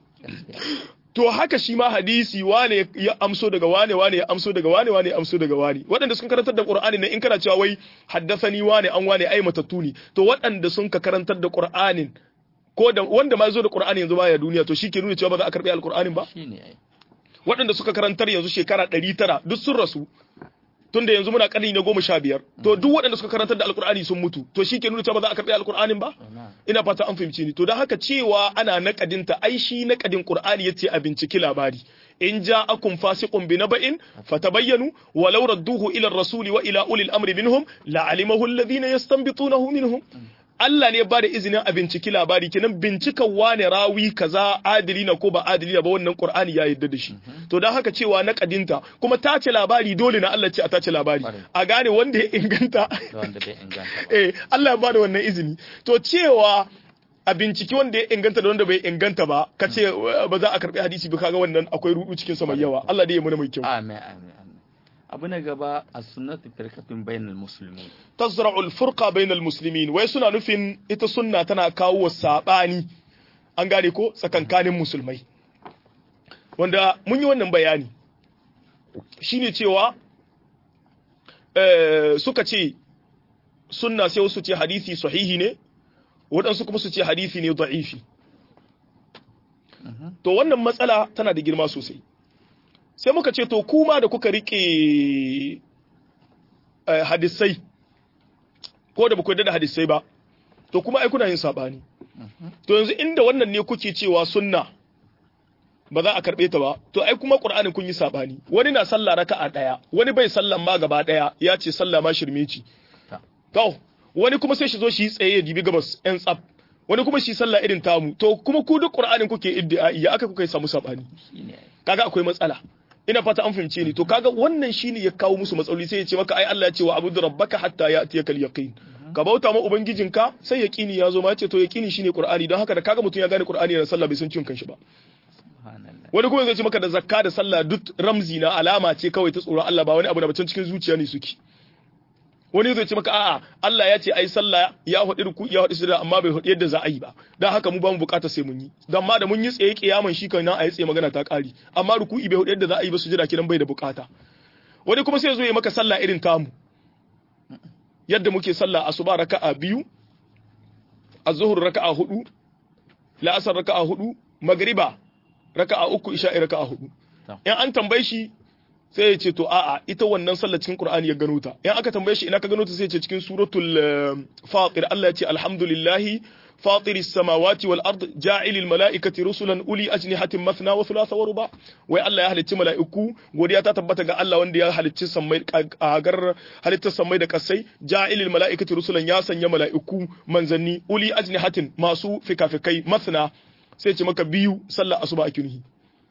to haka shi ma hadisi wane ya amso daga wane wane ya amso daga wane wane ya amso daga wane waɗanda sun karantar da Qur'ani ne in kana cewa wai haddathani wane an wane ai matattu ne to waɗanda sun ka karantar da Qur'anin ko da wanda ma zo da Qur'ani yanzu baya duniya to shike nuna cewa ba za a karbi alqur'anin ba
shine ai
waɗanda suka karantar yanzu shekara ɗari tara duk sun rasu tunda yanzu muna ƙarni na goma sha biyar to duk waɗanda suka karantar da alqur'ani sun mutu to shike nuna cewa ba za a karbi alqur'anin ba ina fata an fahimci ni to dan haka cewa ana naƙadinta ai shi naƙadin Qur'ani yace a binciki labari in ja'akum fasiqun binaba'in fatabayyanu walau radduhu ila ar-rasuli wa ila ulil amri minhum la'alimahu alladhina yastanbitunahu minhum Allah ne ya bada izinin a binciki labari kenan bincikan wane rawi kaza adili na ko ba adili ba wannan Qur'ani ya yarda da shi to dan haka cewa na kadinta kuma tace labari dole na Allah ce a tace labari a gane wanda ya inganta
wanda bai inganta
eh Allah ya bada wannan izini to cewa a binciki wanda ya inganta da wanda bai inganta ba kace ba za a karbi hadisi ba kaga wannan akwai rudu cikin sa mai yawa Allah dai ya muna mai kyau
amin amin abu na gaba as-sunnatu firqatun bainal muslimin
tazra'ul furqa bainal muslimin wai suna nufin ita sunna tana kawo sabani an gane ko tsakankanin musulmai wanda mun yi wannan bayani shine cewa eh suka ce sunna sai wasu ce hadisi sahihi ne waɗansu kuma su ce hadisi ne da'ifi to wannan matsala tana da girma sosai sai muka ce to kuma da kuka rike hadisai ko da baku da hadisai ba to kuma ai kuna yin sabani to yanzu inda wannan ne kuke cewa sunna ba za a karbe ta ba to ai kuma qur'anin kun yi sabani wani na sallah raka'a daya wani bai sallan ma gaba daya ya ce sallah ma shirme ci to wani kuma sai shi zo shi tsaye ya dibi gabas yan tsaf wani kuma shi sallah irin tamu to kuma ku duk qur'anin kuke iddiai ya aka kuka samu sabani kaga akwai matsala ina fata an fahimce ni to kaga wannan shine ya kawo musu matsaloli sai ya ce maka ai Allah ya ce wa abudu rabbaka hatta ya'tiyakal yaqin ka bauta ma ubangijinka sai yaqini ya zo ma ce to yaqini shine qur'ani don haka da kaga mutun ya gane qur'ani da sallah bai san cin kanshi ba wani kuma zai ce maka da zakka da sallah duk ramzi na alama ce kawai ta tsoron Allah ba wani abu da bacin cikin zuciya ne suke wani zai ce maka a'a Allah ya ce ai sallah ya hudu ruku ya hudu sirra amma bai hudu yadda za a yi ba dan haka mu ba mu bukata sai mun yi dan ma da mun yi tsaye kiyaman shi kan nan a yi tsaye magana ta kari amma ruku'i bai hudu yadda za a yi ba sujada kidan bai da bukata wani kuma sai zo ya maka sallah irin tamu yadda muke sallah asuba raka'a biyu az-zuhr raka'a hudu la'asar raka'a hudu magriba raka'a uku isha'i raka'a hudu in an tambaye shi sai ya ce to a'a ita wannan sallar cikin Qur'ani ya gano ta in aka tambaye shi ina ka gano ta sai ya ce cikin suratul Fatir Allah ya ce alhamdulillahi fatiris samawati wal ard ja'ilil malaikati rusulan uli ajnihatin mathna wa thulatha wa ruba wai Allah ya halicci mala'iku godiya ta tabbata ga Allah wanda ya halicci sammai agar halittar sammai da kasai ja'ilil malaikati rusulan ya sanya mala'iku manzanni uli ajnihatin masu fikafikai mathna sai ya ce maka biyu sallar asuba a kinhi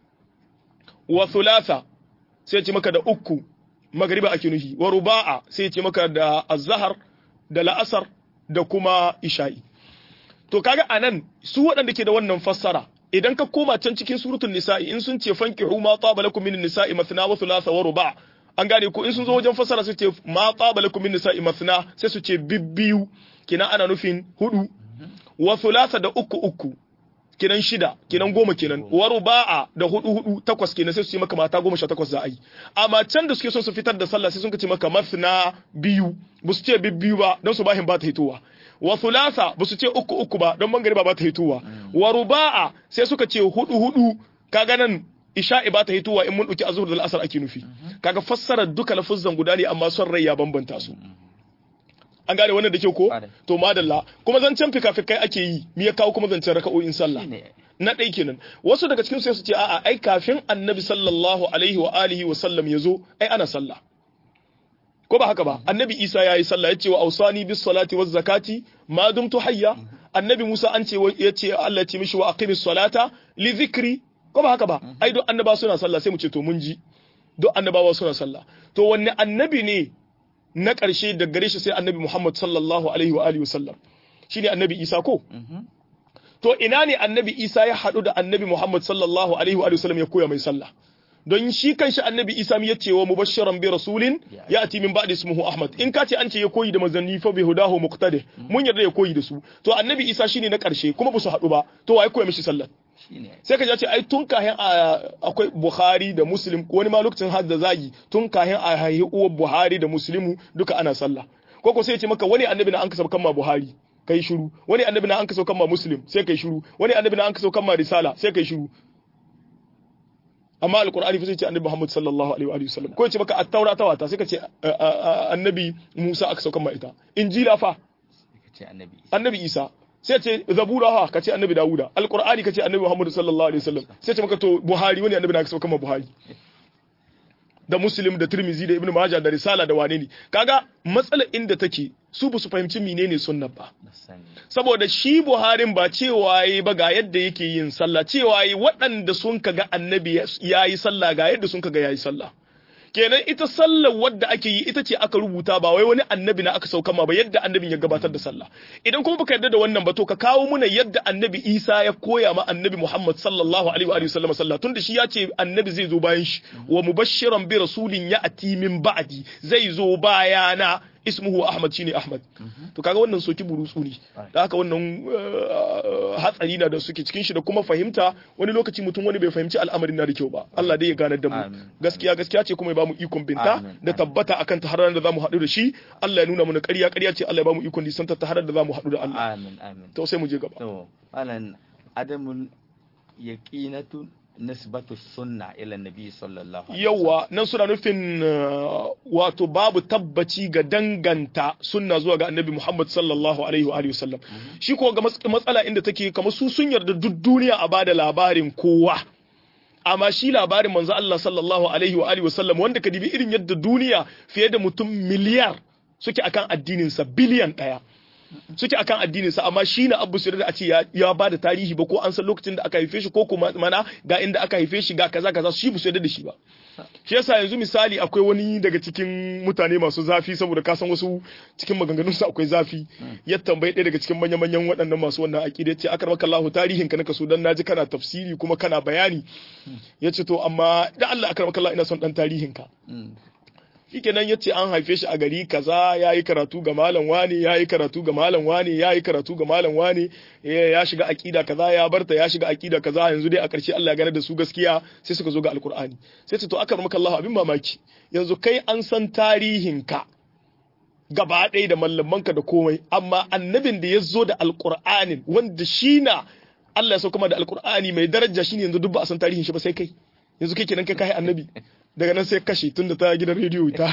wa thulatha sai ce maka da uku magriba ake nuhi wa ruba'a sai ce maka da azhar da la'asar da kuma isha'i to kaga anan su waɗanda ke da wannan fassara idan ka koma can cikin suratul nisa'i in sun ce fankihu ma taba lakum min nisa'i mathna wa thulatha wa ruba' an gane ko in sun zo wajen fasara su ce ma taba lakum min nisa'i mathna sai su ce bibbiyu kina ana nufin hudu wa thulatha da uku uku kinan shida kinan goma kenan wa ruba'a da hudu hudu takwas kenan sai su ce maka mata goma sha takwas za a yi amma can da suke son su fitar da sallah sai sun ce maka mathna biyu ba su ce bibbiyu ba don su bahin ba ta hitowa wa thulatha ba su ce uku uku ba don mangariba ba ta hitowa wa ruba'a sai suka ce hudu hudu kaga nan isha'i ba ta hitowa in mun dauki azhur da al'asar ake nufi kaga fassarar duka lafuzan guda ne amma son rai ya bambanta su an gane wannan da ke ko to madalla kuma zancen fikafikai ake yi me ya kawo kuma zancen raka'o'in sallah na ɗai kenan wasu daga cikin sai su ce a'a ai kafin annabi sallallahu alaihi wa alihi wa sallam ya zo ai ana sallah ko ba haka ba annabi isa yayi sallah yace wa ausani bis salati waz zakati ma dumtu hayya annabi musa an ce yace Allah ya ce mishi wa aqimis salata li dhikri ko ba haka ba ai duk annaba suna sallah sai mu ce to mun ji duk annabawa suna sallah to wanne annabi ne na ƙarshe da gare shi sai annabi Muhammad sallallahu alaihi wa alihi wasallam shine annabi Isa ko to ina ne annabi Isa ya haɗu da annabi Muhammad sallallahu alaihi wa alihi wasallam ya koya mai sallah don shi kanshi annabi Isa ya ce wa mubashiran bi rasulin ya'ti min ba'di ismihi Ahmad in ka ce an ce ya koyi da manzanni fa bi hudahu muqtadi mun yarda ya koyi da su to annabi Isa shine na ƙarshe kuma ba su haɗu ba to wa ya koya mishi sallah sai ka ce ai tun kahin akwai Bukhari da Muslim wani ma lokacin hadda zagi tun kahin a haihi uwar Buhari da Muslimu duka ana sallah ko ko sai ya ce maka wani annabi na an kasaba kan ma Buhari kai shiru wani annabi na an kasaba kan ma Muslim sai kai shiru wani annabi na an kasaba kan ma Risala sai kai shiru amma alqur'ani fa sai ce annabi Muhammad sallallahu alaihi wa sallam ko ya ce maka at-taura ta wata sai ka ce annabi Musa aka sauka ma ita injila fa annabi Isa sai ce zabura ha kace annabi Dawuda alqur'ani kace annabi Muhammad sallallahu alaihi wasallam sai ce maka to Buhari wani annabi na ka sauka ma Buhari da Muslim da Tirmidhi da Ibn Majah da Risala da wane ne kaga matsalar inda take su ba su fahimci menene sunna ba saboda shi Buharin ba cewa yayi ba ga yadda yake yin sallah cewa yayi waɗanda sun kaga annabi yayi sallah ga yadda sun kaga yayi sallah kenan ita sallar wadda ake yi ita ce aka rubuta ba wai wani annabi na aka sauka ma ba yadda annabin ya gabatar da sallah idan kuma baka yarda da wannan ba to ka kawo muna yadda annabi Isa ya koya ma annabi Muhammad sallallahu alaihi wa sallam sallah tunda shi ya ce annabi zai zo bayan shi wa mubashiran bi rasulin ya'ti min ba'di zai zo bayana ismuhu Ahmad shine Ahmad to kaga wannan soki burutsu ne da haka wannan hatsari na da suke cikin shi da kuma fahimta wani lokaci mutum wani bai fahimci al'amarin na da kyau ba Allah dai ya gane da mu gaskiya gaskiya ce kuma ya bamu ikon binta da tabbata akan ta har da zamu haɗu da shi Allah ya nuna mana ƙarya ƙarya ce Allah ya bamu ikon nisan ta har da zamu haɗu da Allah
amin amin
to sai mu je gaba
to alan adamul yaqinatu nisbatu sunna ila nabi sallallahu alaihi
yawa nan suna nufin wato babu tabbaci ga danganta sunna zuwa ga annabi Muhammad sallallahu alaihi wa alihi wasallam shi ko ga matsala inda take kamar su sun yarda duk duniya a bada labarin kowa amma shi labarin manzo Allah sallallahu alaihi wa alihi wasallam wanda ka dibi irin yadda duniya fiye da mutum miliyar suke akan addinin sa biliyan daya suke akan addinin sa amma shi na Abu Sirri da a ce ya ba da tarihi ba ko an san lokacin da aka haife shi ko kuma mana ga inda aka haife shi ga kaza kaza shi bu su da shi ba shi yasa yanzu misali akwai wani daga cikin mutane masu zafi saboda ka san wasu cikin maganganun su akwai zafi ya tambaye ɗaya daga cikin manyan manyan waɗannan masu wannan aqida yace akramaka Allah tarihin ka naka so dan naji kana tafsiri kuma kana bayani yace to amma da Allah akramaka Allah ina son dan tarihin ka shikenan yace an haife shi a gari kaza yayi karatu ga malam wani yayi karatu ga malam wani yayi karatu ga malam wani ya shiga aqida kaza ya barta ya shiga aqida kaza yanzu dai a ƙarshe Allah ya gane da su gaskiya sai suka zo ga alqur'ani sai ce to aka maka Allah abin mamaki yanzu kai an san tarihin ka gaba ɗaya da mallamanka da komai amma annabin da ya zo da alqur'anin wanda shi na Allah ya sauka da alqur'ani mai daraja shine yanzu duk ba a san tarihin shi ba sai kai yanzu kai kenan kai kai annabi daga nan sai kashe tunda ta gidan rediyo ta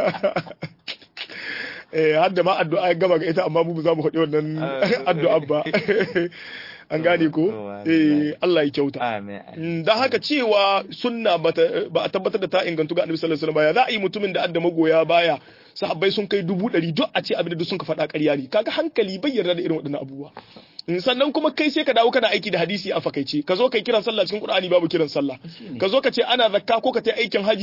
eh har da ma addu'a ya gaba ga ita amma mu za mu faɗi wannan addu'a ba an gane ko eh Allah ya kyauta amin dan haka cewa sunna ba a tabbatar da ta ingantu ga Annabi sallallahu alaihi wasallam ya za a yi mutumin da adda magoya baya sahabbai sun kai dubu ɗari duk a ce abin da duk sun ka faɗa ƙarya ne kaga hankali bai yarda da irin waɗannan abubuwa sannan kuma kai sai ka dawo kana aiki da hadisi a fakaice ka zo kai kiran sallah cikin Qur'ani babu kiran sallah ka zo ka ce ana zakka ko ka tai aikin haji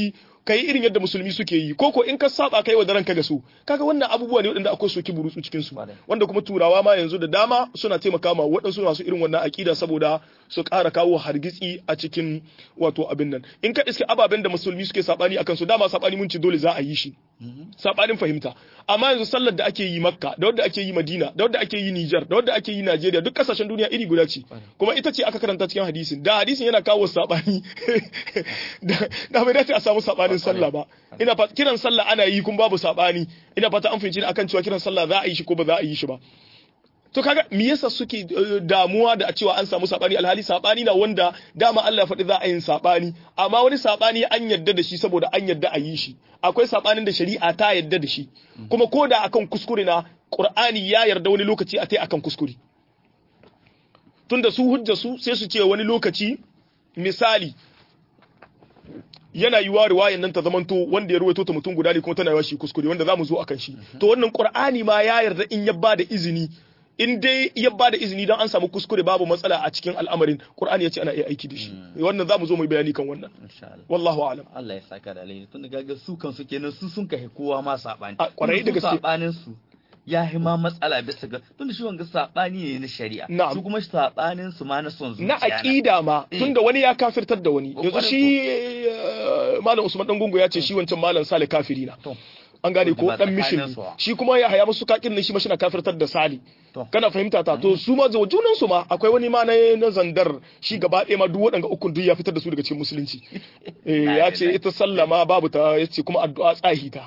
kai irin yadda musulmi suke yi ko ko in ka saba kai wa daren ka ga su kaga wannan abubuwa ne waɗanda akwai soki burutsu cikin su wanda kuma turawa ma yanzu da dama suna taimaka ma waɗansu masu irin wannan akida saboda su ƙara kawo hargitsi a cikin wato abin nan in ka iske ababen da musulmi suke sabani akan su dama sabani mun ci dole za a yi shi sabanin fahimta amma yanzu sallar da ake yi Makka da wadda ake yi Madina da wadda ake yi Niger da wadda ake yi Najeriya duk kasashen duniya iri guda ce kuma ita ce aka karanta cikin hadisin da hadisin yana kawo sabani da bai dace a samu sabanin sallah ba ina fata kiran sallah ana yi kun babu sabani ina fata an fahimci akan cewa kiran sallah za a yi shi ko ba za a yi shi ba to kaga me yasa suke damuwa da a cewa an samu sabani alhali sabani na wanda dama Allah faɗi za a yin sabani amma wani sabani an yadda da shi saboda an yadda a yi shi akwai sabanin da shari'a ta yadda da shi kuma koda akan kuskure na Qur'ani ya yarda wani lokaci a tai akan kuskure tunda su hujja su sai su ce wani lokaci misali yana yiwa riwayan nan ta zamanto wanda ya ruwaito ta mutum guda ne kuma tana yawa shi kuskure wanda zamu zo akan shi to wannan Qur'ani ma ya yarda in ya bada izini in dai ya bada izini don an samu kuskure babu matsala a cikin al'amarin Qur'ani ya ce ana iya aiki da shi wannan zamu zo mu bayani kan wannan wallahu a'lam
Allah ya saka da alheri tun daga su kansu kenan su sun kai kowa ma sabani
a kwarai da gaske
sabanin su ya yi ma matsala bisa ga tunda shi wanga sabani ne na shari'a su kuma sabanin su ma na son zuciya
na aqida ma tunda wani ya kafirtar da wani yanzu shi malam Usman dan gungu ya ce shi wancan malam Sale kafiri na an gane ko dan mishin shi kuma ya haya musu kakin ne shi ma shi na kafirtar da Sali kana fahimta ta to su ma junan su ma akwai wani ma na zandar shi gaba ɗaya ma duk waɗanda ukun duk ya fitar da su daga cikin musulunci eh ya ce ita sallama babu ta yace kuma addu'a tsahi ta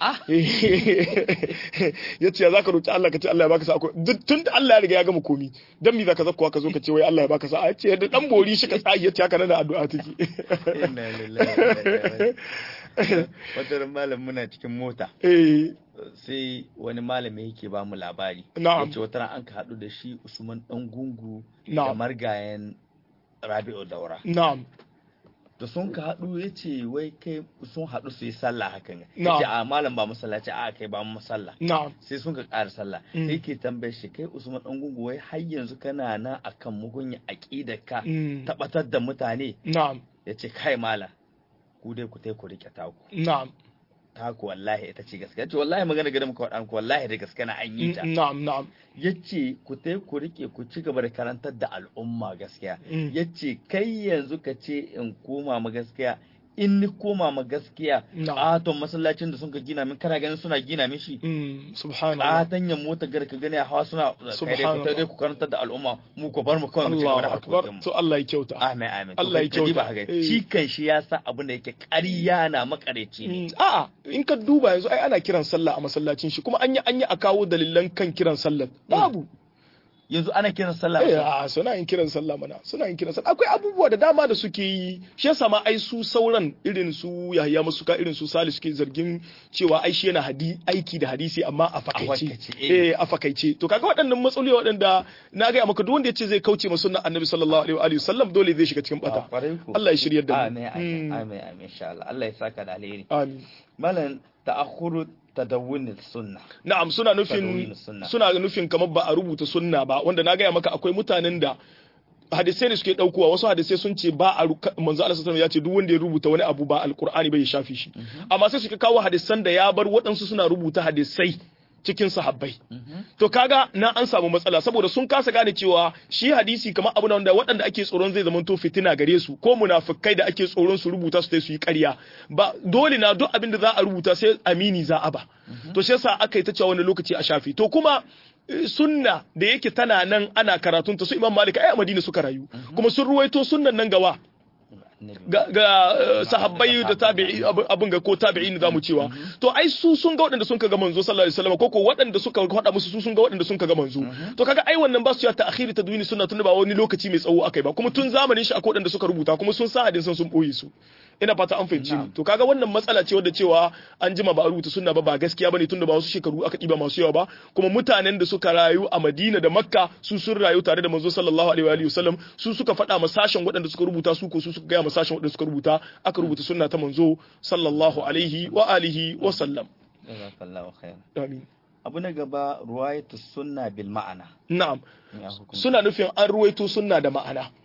yace ya zaka roki Allah ka ce Allah ya baka sa'a tun da Allah ya riga ya gama komi dan me zaka zakkuwa ka zo ka ce wai Allah ya baka sa'a yace da dan bori shi ka tsahi yace haka nan addu'a take
inna lillahi wata malam muna cikin mota sai wani malami yake ba mu labari yace wata ran an ka hadu da shi Usman dan gungu da margayen Rabi'u Daura
na'am
da sun ka hadu yace wai kai sun hadu su yi sallah hakan yace a malam ba masallaci a kai ba mu sallah sai sun ka ƙara sallah sai ke tambaye shi kai Usman dan gungu wai har yanzu kana nan akan mugunya aqidarka tabbatar da mutane
na'am
yace kai malam ku dai ku tai ku rike taku
na'am
taku wallahi ita ce gaskiya ce wallahi magana ga muka faɗa ku wallahi da gaskiya na an yi ta
na'am na'am
yace ku tai ku rike ku ci gaba da karantar da al'umma gaskiya yace kai yanzu ka ce in koma ma gaskiya in ni koma ma gaskiya katon masallacin da sun ka gina min kana ganin suna gina min shi
subhanallah
katan yan mota gar ka gani hawa suna kai dai ku karantar da al'umma mu ko bar mu kawai mu ci gaba da harkokin mu
to Allah ya kyauta
amin amin
Allah ya kyauta
shi kan shi ya sa abin da yake ƙarya na makareci ne
a'a in ka duba yanzu ai ana kiran sallah a masallacin shi kuma an yi an yi a kawo dalilan kan kiran sallah babu
yanzu ana kiran sallah
eh a suna yin kiran sallah mana suna yin kiran sallah akwai abubuwa da dama da suke yi shi yasa ma ai su sauran irin su Yahya Masuka irin su Salisu suke zargin cewa ai shi yana hadi aiki da hadisi amma a fakaice eh a fakaice to kaga waɗannan matsaloli waɗanda na ga maka duk wanda yace zai kauce ma sunnar Annabi sallallahu alaihi wa alihi wasallam dole zai shiga cikin bata Allah ya shiryar da mu
amin amin amin insha Allah Allah ya saka da alheri
amin
malan ta'akhuru tadawwun sunna
na'am suna nufin suna nufin kamar ba a rubuta sunna ba wanda na gaya maka akwai mutanen da hadisai ne suke daukowa wasu hadisai sun ce ba a manzo Allah sallallahu ya ce duk wanda ya rubuta wani abu ba alqur'ani bai shafi shi amma sai suka kawo hadisan da ya bar waɗansu suna rubuta hadisai cikin sahabbai to kaga na an samu matsala saboda sun kasa gane cewa shi hadisi kamar abu na wanda waɗanda ake tsoron zai zama to fitina gare su ko munafikai da ake tsoron su rubuta su su yi ƙarya ba dole na duk abin da za a rubuta sai amini za a ba to shi yasa aka yi ta cewa wani lokaci a shafi to kuma sunna da yake tana nan ana karatun ta su Imam Malik ai a Madina suka rayu kuma sun ruwaito sunnan nan gawa ga, ga uh, sahabbai da tabi'i abun ga ko tabi'in zamu cewa to ai su sun ga waɗanda sun ga manzo sallallahu alaihi wasallam ko ko waɗanda suka faɗa musu su sun ga waɗanda sun ga manzo to kaga ai wannan ba su ya ta'khiri tadwini sunna tun ba wani lokaci mai tsawo akai ba kuma tun zamanin shi akwai waɗanda suka rubuta kuma sun sa hadisan sun boye su ina fata an fahimci ni to kaga wannan matsala ce wadda cewa an jima ba a rubuta sunna ba ba gaskiya bane tunda ba wasu shekaru aka diba masu yawa ba kuma mutanen da suka rayu a Madina da Makka su sun rayu tare da manzo sallallahu alaihi wa sallam su suka faɗa masashen waɗanda suka rubuta su ko su suka ga masashen waɗanda suka rubuta aka rubuta sunna ta manzo sallallahu alaihi wa alihi wa sallam
jazakallahu khair
amin
abu na gaba ruwayatu sunna bil ma'ana
na'am suna nufin an ruwaito sunna da ma'ana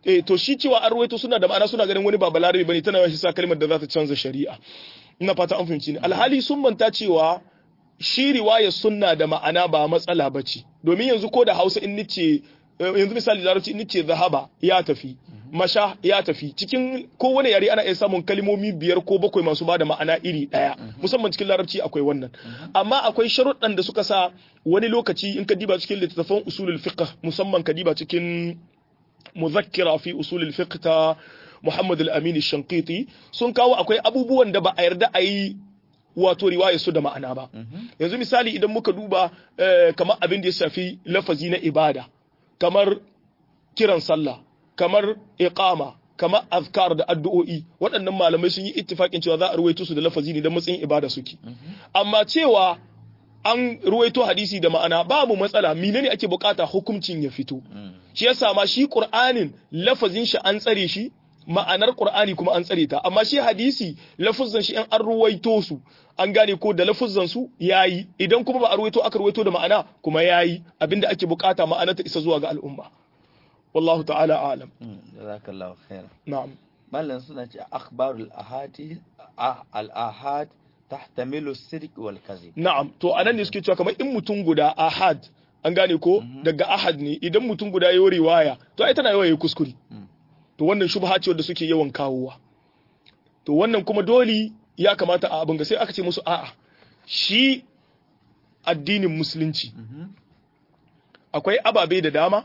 eh to shi cewa an ruwaito suna da ma'ana suna ganin wani ba balarabe bane tana yawan sa kalmar da za ta canza shari'a ina fata an fahimci ni alhali sun manta cewa shi riwaya sunna da ma'ana ba matsala bace domin yanzu ko da Hausa in nice yanzu misali larabci in nice zahaba ya tafi masha ya tafi cikin kowane yare ana iya samun kalmomi biyar ko bakwai masu bada ma'ana iri daya musamman cikin larabci akwai wannan amma akwai sharuɗan da suka sa wani lokaci in ka diba cikin littattafan usulul fiqh musamman ka diba cikin muzakkira fi usulul fiqh ta Muhammad al-Amin al-Shanqiti sun kawo akwai abubuwan da ba a yarda a yi wato riwaya su da ma'ana ba yanzu misali idan muka duba kamar abin da ya shafi lafazi na ibada kamar kiran sallah kamar iqama kamar azkar da addu'o'i waɗannan malamai sun yi ittifakin cewa za a ruwaito su da lafazi ne don matsayin ibada suke amma cewa an ruwaito hadisi da ma'ana babu matsala menene ake bukata hukuncin ya fito shi yasa ma shi qur'anin lafazin shi an tsare shi ma'anar qur'ani kuma an tsare ta amma shi hadisi lafuzan shi an an ruwaito su an gane ko da lafuzan su yayi idan kuma ba a ruwaito aka ruwaito da ma'ana kuma yayi abinda ake bukata ma'anar ta isa zuwa ga al'umma wallahu ta'ala a'lam
jazakallahu khair
na'am
mallan suna ce akhbarul ahadi al ahad tahtamilu as-sidq wal kadhib
na'am to anan ne suke cewa kamar in mutum guda ahad an gane ko daga ahad ne idan mutum guda yayi riwaya to ai tana yawa yayi kuskure to wannan shubha ce wanda suke yawan kawowa to wannan kuma dole ya kamata a abin ga sai aka ce musu a'a shi addinin musulunci akwai ababe da dama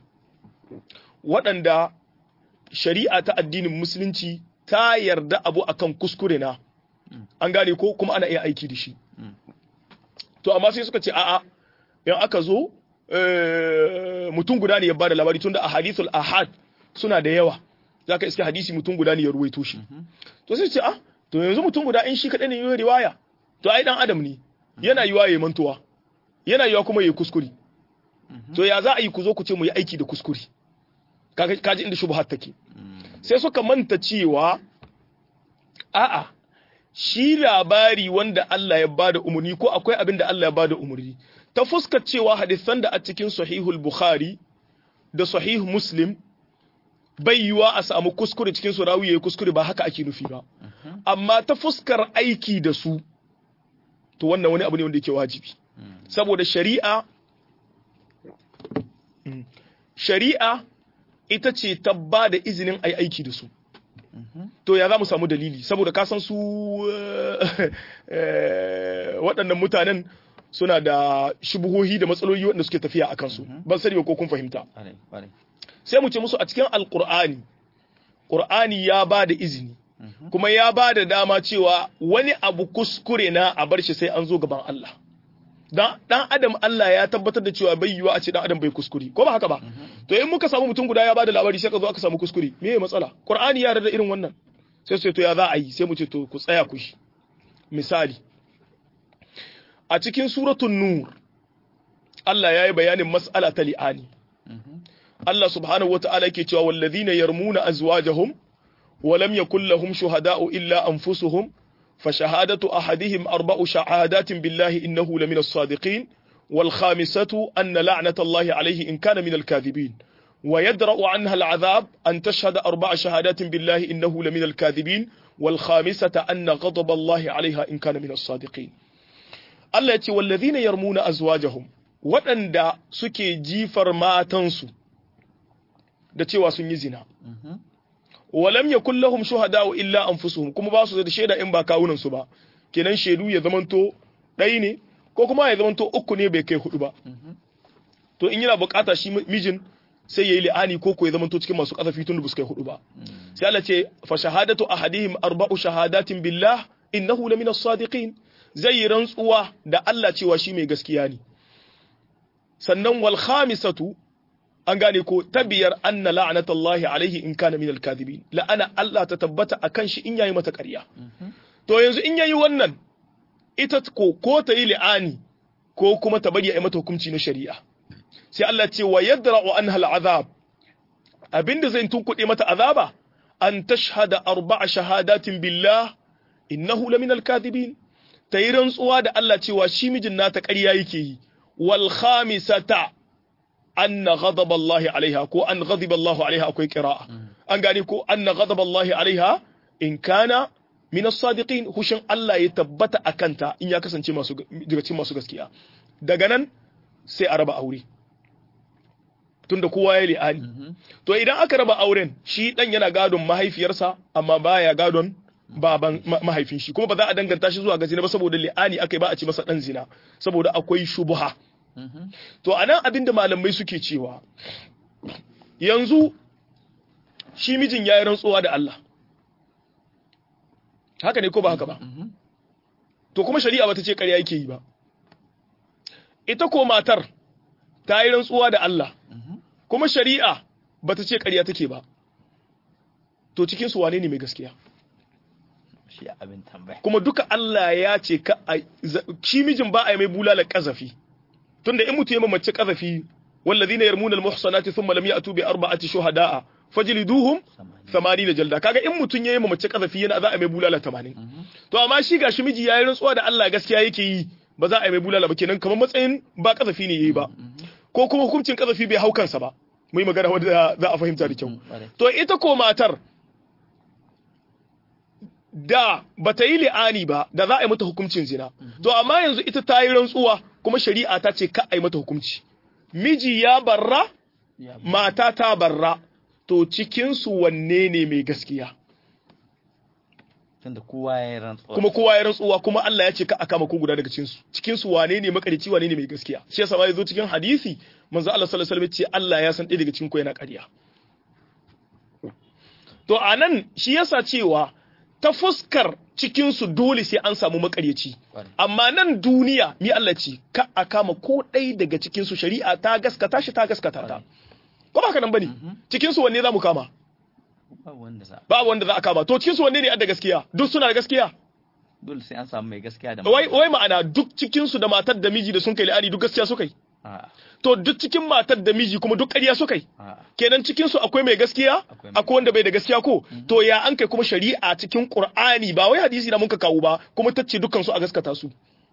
waɗanda shari'a ta addinin musulunci ta yarda abu akan kuskure na an gane ko kuma ana iya aiki da shi to amma sai suka ce a'a in aka zo mutum guda ne ya bada labari tunda a hadithul ahad suna da yawa zaka iske hadisi mutum guda ne ya ruwaito shi to sai ce ah to yanzu mutum guda in shi kadai ne yayi riwaya to ai dan adam ne yana yiwa yayi mantuwa yana yiwa kuma yayi kuskure to ya za a yi ku zo ku ce mu yi aiki da kuskure kaji inda shubhat take sai suka manta cewa a'a shi labari wanda Allah ya bada umurni ko akwai abin da Allah ya bada umurni ta fuskar cewa hadisan da a cikin sahihul bukhari da sahih muslim bai yiwa a samu kuskure cikin su rawi yayi kuskure ba haka ake nufi ba amma ta fuskar aiki da su to wannan wani abu ne wanda yake wajibi saboda shari'a shari'a ita ce ta ba da izinin ai aiki da su to ya za mu samu dalili saboda ka san su waɗannan mutanen suna da shubuhohi da matsaloli waɗanda suke tafiya a kansu ban sani ba ko kun fahimta sai mu ce musu a cikin alkur'ani qur'ani ya ba da izini kuma ya ba da dama cewa wani abu kuskure na a bar shi sai an zo gaban Allah dan dan adam Allah ya tabbatar da cewa bai yiwa a ce dan adam bai kuskure ko ba haka ba to in muka samu mutum guda ya bada labari sai ka zo aka samu kuskure me ye matsala qur'ani ya rada irin wannan sai sai to ya za a yi sai mu ce to ku tsaya ku shi misali a cikin suratul nur Allah ya yi bayanin mas'ala ta li'ani Allah subhanahu wata'ala yake cewa wallazina yarmuna azwajahum wa lam yakul lahum shuhada'u illa anfusuhum فشهادة أحدهم أربع شهادات بالله إنه لمن الصادقين والخامسة أن لعنة الله عليه إن كان من الكاذبين ويدرأ عنها العذاب أن تشهد أربع شهادات بالله إنه لمن الكاذبين والخامسة أن غضب الله عليها إن كان من الصادقين الله يتي والذين يرمون أزواجهم وأن دا سكي جيفر ما تنسو دا تيوا سنيزنا walam yakul lahum shuhada'u illa anfusuhum kuma ba su da shaida in ba kawunan su ba kenan shaidu ya zamanto ɗaya ne ko kuma ya zamanto uku ne bai kai hudu ba to in yana bukata shi mijin sai yayi li'ani ko ko ya zamanto cikin masu kasafi tun da ba su kai hudu ba sai Allah ce fa shahadatu ahadihim arba'u shahadatin billah innahu lamina as-sadiqin zai rantsuwa da Allah cewa shi mai gaskiya ne sannan wal khamisatu an gane ko tabiyar anna la'natullahi alaihi in kana min al-kadhibin la'ana Allah ta tabbata akan shi in yayi mata ƙarya to yanzu in yayi wannan ita ko ko ta yi li'ani ko kuma ta bari a mata hukunci na shari'a sai Allah ce wa yadra'u anha al-azab abinda zai tunkuɗe mata azaba an tashhada arba'a shahadatin billah innahu la min al-kadhibin tayi rantsuwa da Allah cewa shi mijin nata ƙarya yake yi wal khamisata anna ghadab Allah alaiha ko an ghadiba Allah alaiha akwai qira'a an gane ko anna ghadab Allah alaiha in kana min as-sadiqin hushin Allah ya tabbata akanta in ya kasance masu daga cikin masu gaskiya daga nan sai a raba aure tunda kowa ya li'ani to idan aka raba auren shi dan yana gadon mahaifiyarsa amma baya gadon baban mahaifin shi kuma ba za a danganta shi zuwa ga zina ba saboda li'ani akai ba a ci masa dan zina saboda akwai shubha to anan abinda malamai suke cewa yanzu shi mijin yayi rantsuwa da Allah haka ne ko ba haka ba to kuma shari'a bata ce ƙarya yake yi ba ita ko matar ta yi rantsuwa da Allah kuma shari'a bata ce ƙarya take ba to cikin su wane ne mai gaskiya
shi abin tambaya
kuma duka Allah ya ce ka shi mijin ba a yi mai bulala kazafi tunda in mutu ya mace kazafi wallazina yarmuna almuhsanati thumma lam ya'tu bi arba'ati shuhada'a fajliduhum thamanina jalda kaga in mutun yayi mace kazafi yana za a mai bulala tamanin to amma shi gashi miji yayi rantsuwa da Allah gaskiya yake yi ba za a yi mai bulala ba kenan kamar matsayin ba kazafi ne yayi ba ko kuma hukuncin kazafi bai hau kansa ba mu yi magana wanda za a fahimta da kyau to ita ko matar da bata yi li'ani ba da za a yi mata hukuncin zina to amma yanzu ita ta yi rantsuwa kuma shari'a ta ce ka a yi mata hukunci miji ya barra mata ta barra to cikin su wanne ne mai gaskiya
tunda kowa ya rantsuwa
kuma kowa ya rantsuwa kuma Allah ya ce ka aka mako guda daga cikin su cikin su wane ne makarici wane ne mai gaskiya shi yasa ya zo cikin hadisi manzo Allah sallallahu alaihi wasallam ce Allah ya san ɗaya daga cikin ku yana ƙarya to anan shi yasa cewa ta fuskar cikin su dole sai an samu makaryaci amma nan duniya mi Allah ce ka aka ma ko ɗaya daga cikin su shari'a ta gaskata shi ta gaskata ta ko ba haka nan bane cikin su wanne zamu kama
babu wanda za
babu wanda za a kama to cikin su wanne ne da gaskiya duk suna da gaskiya
dole sai an samu mai gaskiya da
wai wai ma'ana duk cikin su da matar da miji da sun kai li'ani duk gaskiya suka yi to duk cikin matar da miji kuma duk ƙarya suka yi kenan cikin su akwai mai gaskiya akwai wanda bai da gaskiya ko to ya an kai kuma shari'a cikin Qur'ani ba wai hadisi da mun ka kawo ba kuma tace dukkan su a gaskata su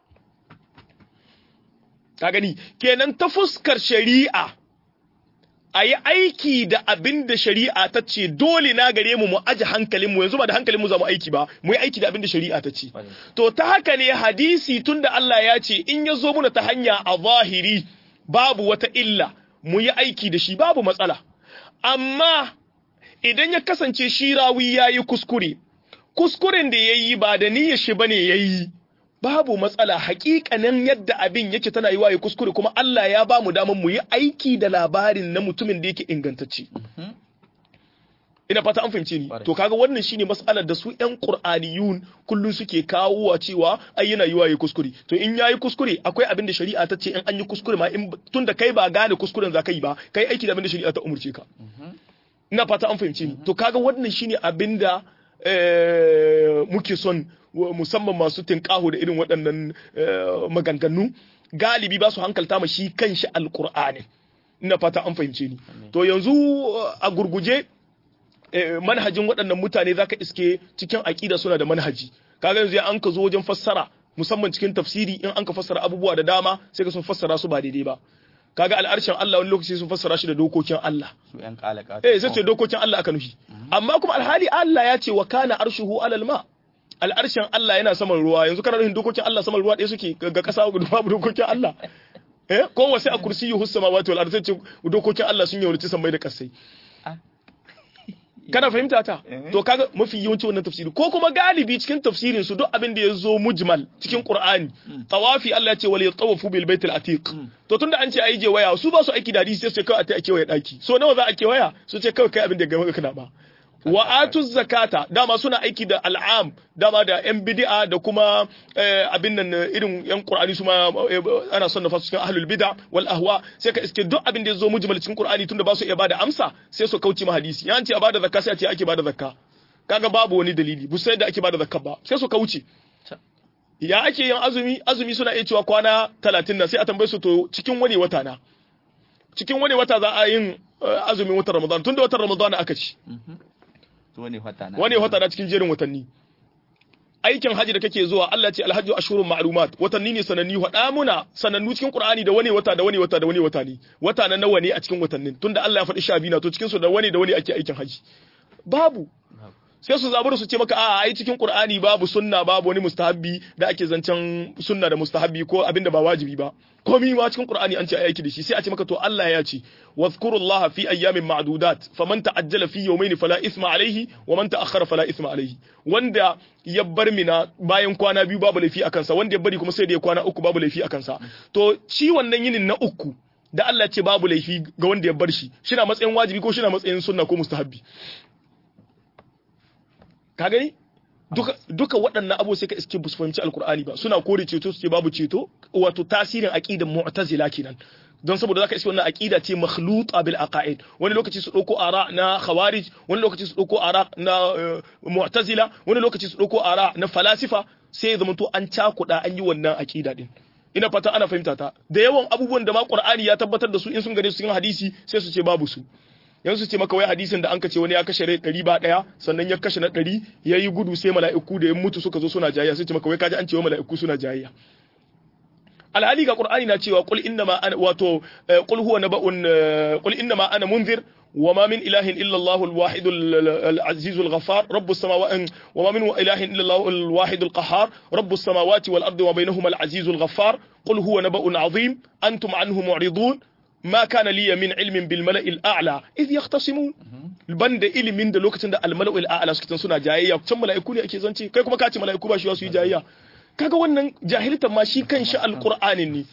ka gani kenan ta fuskar shari'a a yi aiki da abin da shari'a ta ce dole na gare mu mu aji hankalinmu yanzu ba da hankalinmu za mu aiki ba mu yi aiki da abin da shari'a ta ce to ta haka ne hadisi tunda Allah ya ce in ya zo muna ta hanya a zahiri babu wata illa mu yi aiki da shi babu matsala amma idan ya kasance shi rawi ya yi kuskure kuskuren da ya yi ba da niyyar shi bane ya yi babu matsala hakikanin yadda abin yake tana yi waye kuskure kuma Allah ya ba mu damar mu yi aiki da labarin na mutumin da yake ingantacce ina fata an fahimce ni to kaga wannan shine mas'alar da su ƴan Qur'aniyun kullun suke kawowa cewa ai yana yi waye kuskure to in yayi kuskure akwai abin da shari'a ta ce in an yi kuskure ma in tunda kai ba gane kuskuren za ka yi ba kai aiki da abin da shari'a ta umurce ka ina fata an fahimce ni to kaga wannan shine abin da muke son musamman masu tinkaho da irin waɗannan maganganu galibi ba su hankalta ma shi kanshi alkur'ani ina fata an fahimce ni to yanzu a gurguje manhajin waɗannan mutane zaka iske cikin aqida suna da manhaji kaga yanzu an ka zo wajen fassara musamman cikin tafsiri in an ka fassara abubuwa da dama sai ka sun fassara su ba daidai ba kaga al'arshin Allah wani lokaci sun fassara shi da dokokin Allah
su yan kalaka
eh sai ce dokokin Allah aka nufi amma kuma alhali Allah ya ce wa kana arshuhu alal ma al'arshin Allah yana saman ruwa yanzu kana nufin dokokin Allah saman ruwa ɗaya suke ga ƙasa babu dokokin Allah eh ko wasi a kursiyyu hus samawati wal ardi ce dokokin Allah sun yawarci sammai da ƙasai kana fahimta ta to kaga mafi yawanci wannan tafsiri ko kuma galibi cikin tafsirin su duk abin da ya zo mujmal cikin Qur'ani tawafi Allah ya ce wal yatawafu bil baitil atiq to tunda an ce ayi je waya su ba su aiki da hadisi sai su ce kawai a ake waya daki so nawa za a ke waya su ce kawai kai abin da ga kana ba wa atuz zakata dama suna aiki da al'am dama da yan bid'a da kuma abin nan irin yan qur'ani su ma ana son nafa cikin ahlul bid'a wal ahwa sai ka iske duk abin da yazo mujmal cikin qur'ani tunda ba su iya bada amsa sai su kauce ma hadisi yan ce a bada zakka sai a ce ake bada zakka kaga babu wani dalili bu sai da ake bada zakka ba sai su kauce ya ake yin azumi azumi suna iya cewa kwana talatin na sai a tambaye su to cikin wani wata na cikin wani wata za a yin azumin watan ramadan tunda watan ramadan aka ci
wani wata na
wani wata na cikin jerin watanni aikin haji da kake zuwa Allah ce alhajju ashhurun ma'lumat watanni ne sananni hada muna sanannu cikin Qur'ani da wani wata da wani wata da wani wata ne wata na nawa ne a cikin watannin tunda Allah ya faɗi sha biyu na to cikin su da wani da wani ake aikin haji babu sai su zabura su ce maka a ai cikin Qur'ani babu sunna babu wani mustahabbi da ake zancen sunna da mustahabbi ko abinda ba wajibi ba komai ma cikin Qur'ani an ce ai aiki da shi sai a ce maka to Allah ya ce wadhkurullaha fi ayyamin ma'dudat faman ta'ajjala fi yawmayn fala ithma alayhi wa man ta'akhkhara fala ithma alayhi wanda ya bar mina bayan kwana biyu babu laifi akan sa wanda ya bari kuma sai da ya kwana uku babu laifi akan sa to ci wannan yinin na uku da Allah ce babu laifi ga wanda ya bar shi shi na matsayin wajibi ko shi na matsayin sunna ko mustahabbi ka gani duka duka waɗannan abu sai ka iske bu su fahimci alkur'ani ba suna kore ceto su ce babu ceto wato tasirin aqidan mu'tazila kenan don saboda zaka iske wannan aqida ce makhluta bil aqaid wani lokaci su dauko ara na khawarij wani lokaci su dauko ara na mu'tazila wani lokaci su dauko ara na falasifa sai ya zamanto an cakuda an yi wannan aqida din ina fata ana fahimta ta da yawan abubuwan da ma qur'ani ya tabbatar da su in sun gane su cikin hadisi sai su ce babu su yanzu su ce maka wai hadisin da an ka ce wani ya kashe rai ɗari ba ɗaya sannan ya kashe na ɗari ya yi gudu sai mala'iku da ya mutu suka zo suna jayayya sai ce maka wai kaji an ce wa mala'iku suna jayayya alhali ga qur'ani na cewa qul innama ana wato qul huwa naba'un qul innama ana munzir وما من إله إلا الله الواحد العزيز الغفار رب السماوات وما من إله إلا الله الواحد القهار رب السماوات والأرض وبينهما العزيز الغفار قل هو نبأ عظيم أنتم عنه معرضون ما كان لي من علم بالملأ الأعلى إذ يختصمون banda ilimin da lokacin da almala'ul a'la suke suna jayayya can mala'iku ne ake zance kai kuma ka ce mala'iku ba shi su yi jayayya kaga wannan jahiltan ma shi kanshi alqur'anin ne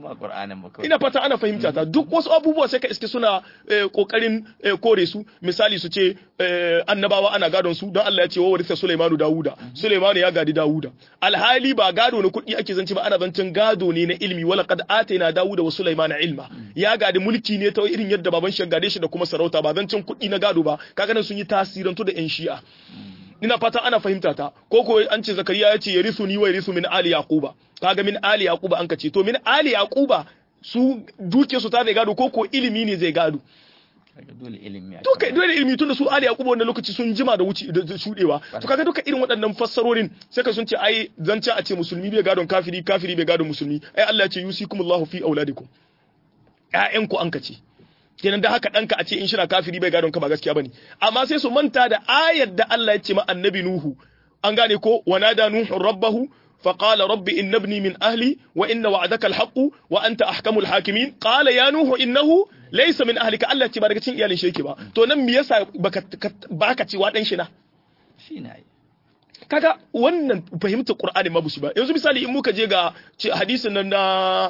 ina fata ana fahimta ta duk wasu abubuwa sai ka iske suna kokarin kore su misali su ce annabawa ana gadon su don Allah ya ce wa warisa Sulaimanu Dawuda Sulaimanu ya gadi Dawuda alhali ba gado na kuɗi ake zance ba ana zancen gado ne na ilmi wala qad atayna Dawuda wa Sulaimana ilma ya gadi mulki ne ta irin yadda baban shi gade shi da kuma sarauta ba zancen kuɗi na gado ba kaga nan sun yi tasirantu da yan shi'a ina fata ana fahimta ta ko ko an ce zakariya ya ce yarisu ni wa yarisu min ali yaquba kaga min ali yaquba an kace to min ali yaquba su duke su ta zai gado ko ko ilimi ne zai gado
dole ilimi
to kai dole ilimi tunda su ali yaquba wannan lokaci sun jima da wuce da shudewa to kaga duka irin waɗannan fassarorin sai ka sun ce ai zance a ce musulmi bai gadon kafiri kafiri bai gadon musulmi ai Allah ya ce yusikumullahu fi auladikum ƴaƴanku an kace kenan da haka danka a ce in shira kafiri bai gadon ka ba gaskiya bane amma sai su manta da ayar da Allah ya ce ma annabi nuhu an gane ko wanada nuhu rabbahu فقال رب إن ابني من أهلي وإن وعدك الحق وأنت أحكم الحاكمين قال يا نوح إنه ليس من أهلك ألا تبارك تين إيالين شيكي با تو نم يسا باكا تيوات إنشنا
شيناي
kaga wannan fahimtar Qur'ani ma bushi ba yanzu misali in muka je ga hadisin nan na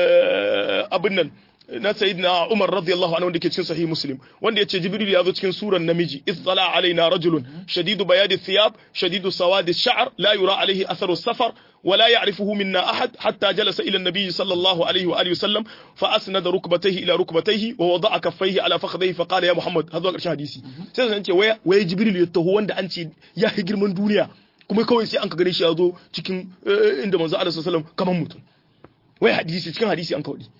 abin nan na sayyidina Umar radiyallahu anhu wanda ke cikin sahih Muslim wanda yace Jibril ya zo cikin suran namiji ittala alaina rajulun shadidu bayadi thiyab shadidu sawadi ash-sha'r la yura alayhi atharu as-safar ولا يعرفه منا أحد حتى جلس إلى النبي صلى الله عليه وآله وسلم فأسند ركبتيه إلى ركبتيه ووضع كفيه على فخذيه فقال يا محمد هذا قرش حديثي sai an ce waya waya Jibril ya taho wanda an ce ya hi girman duniya kuma kawai sai an ka gare shi ya zo cikin inda manzo Allah sallallahu alaihi wasallam kaman mutum waya hadisi cikin hadisi an kawai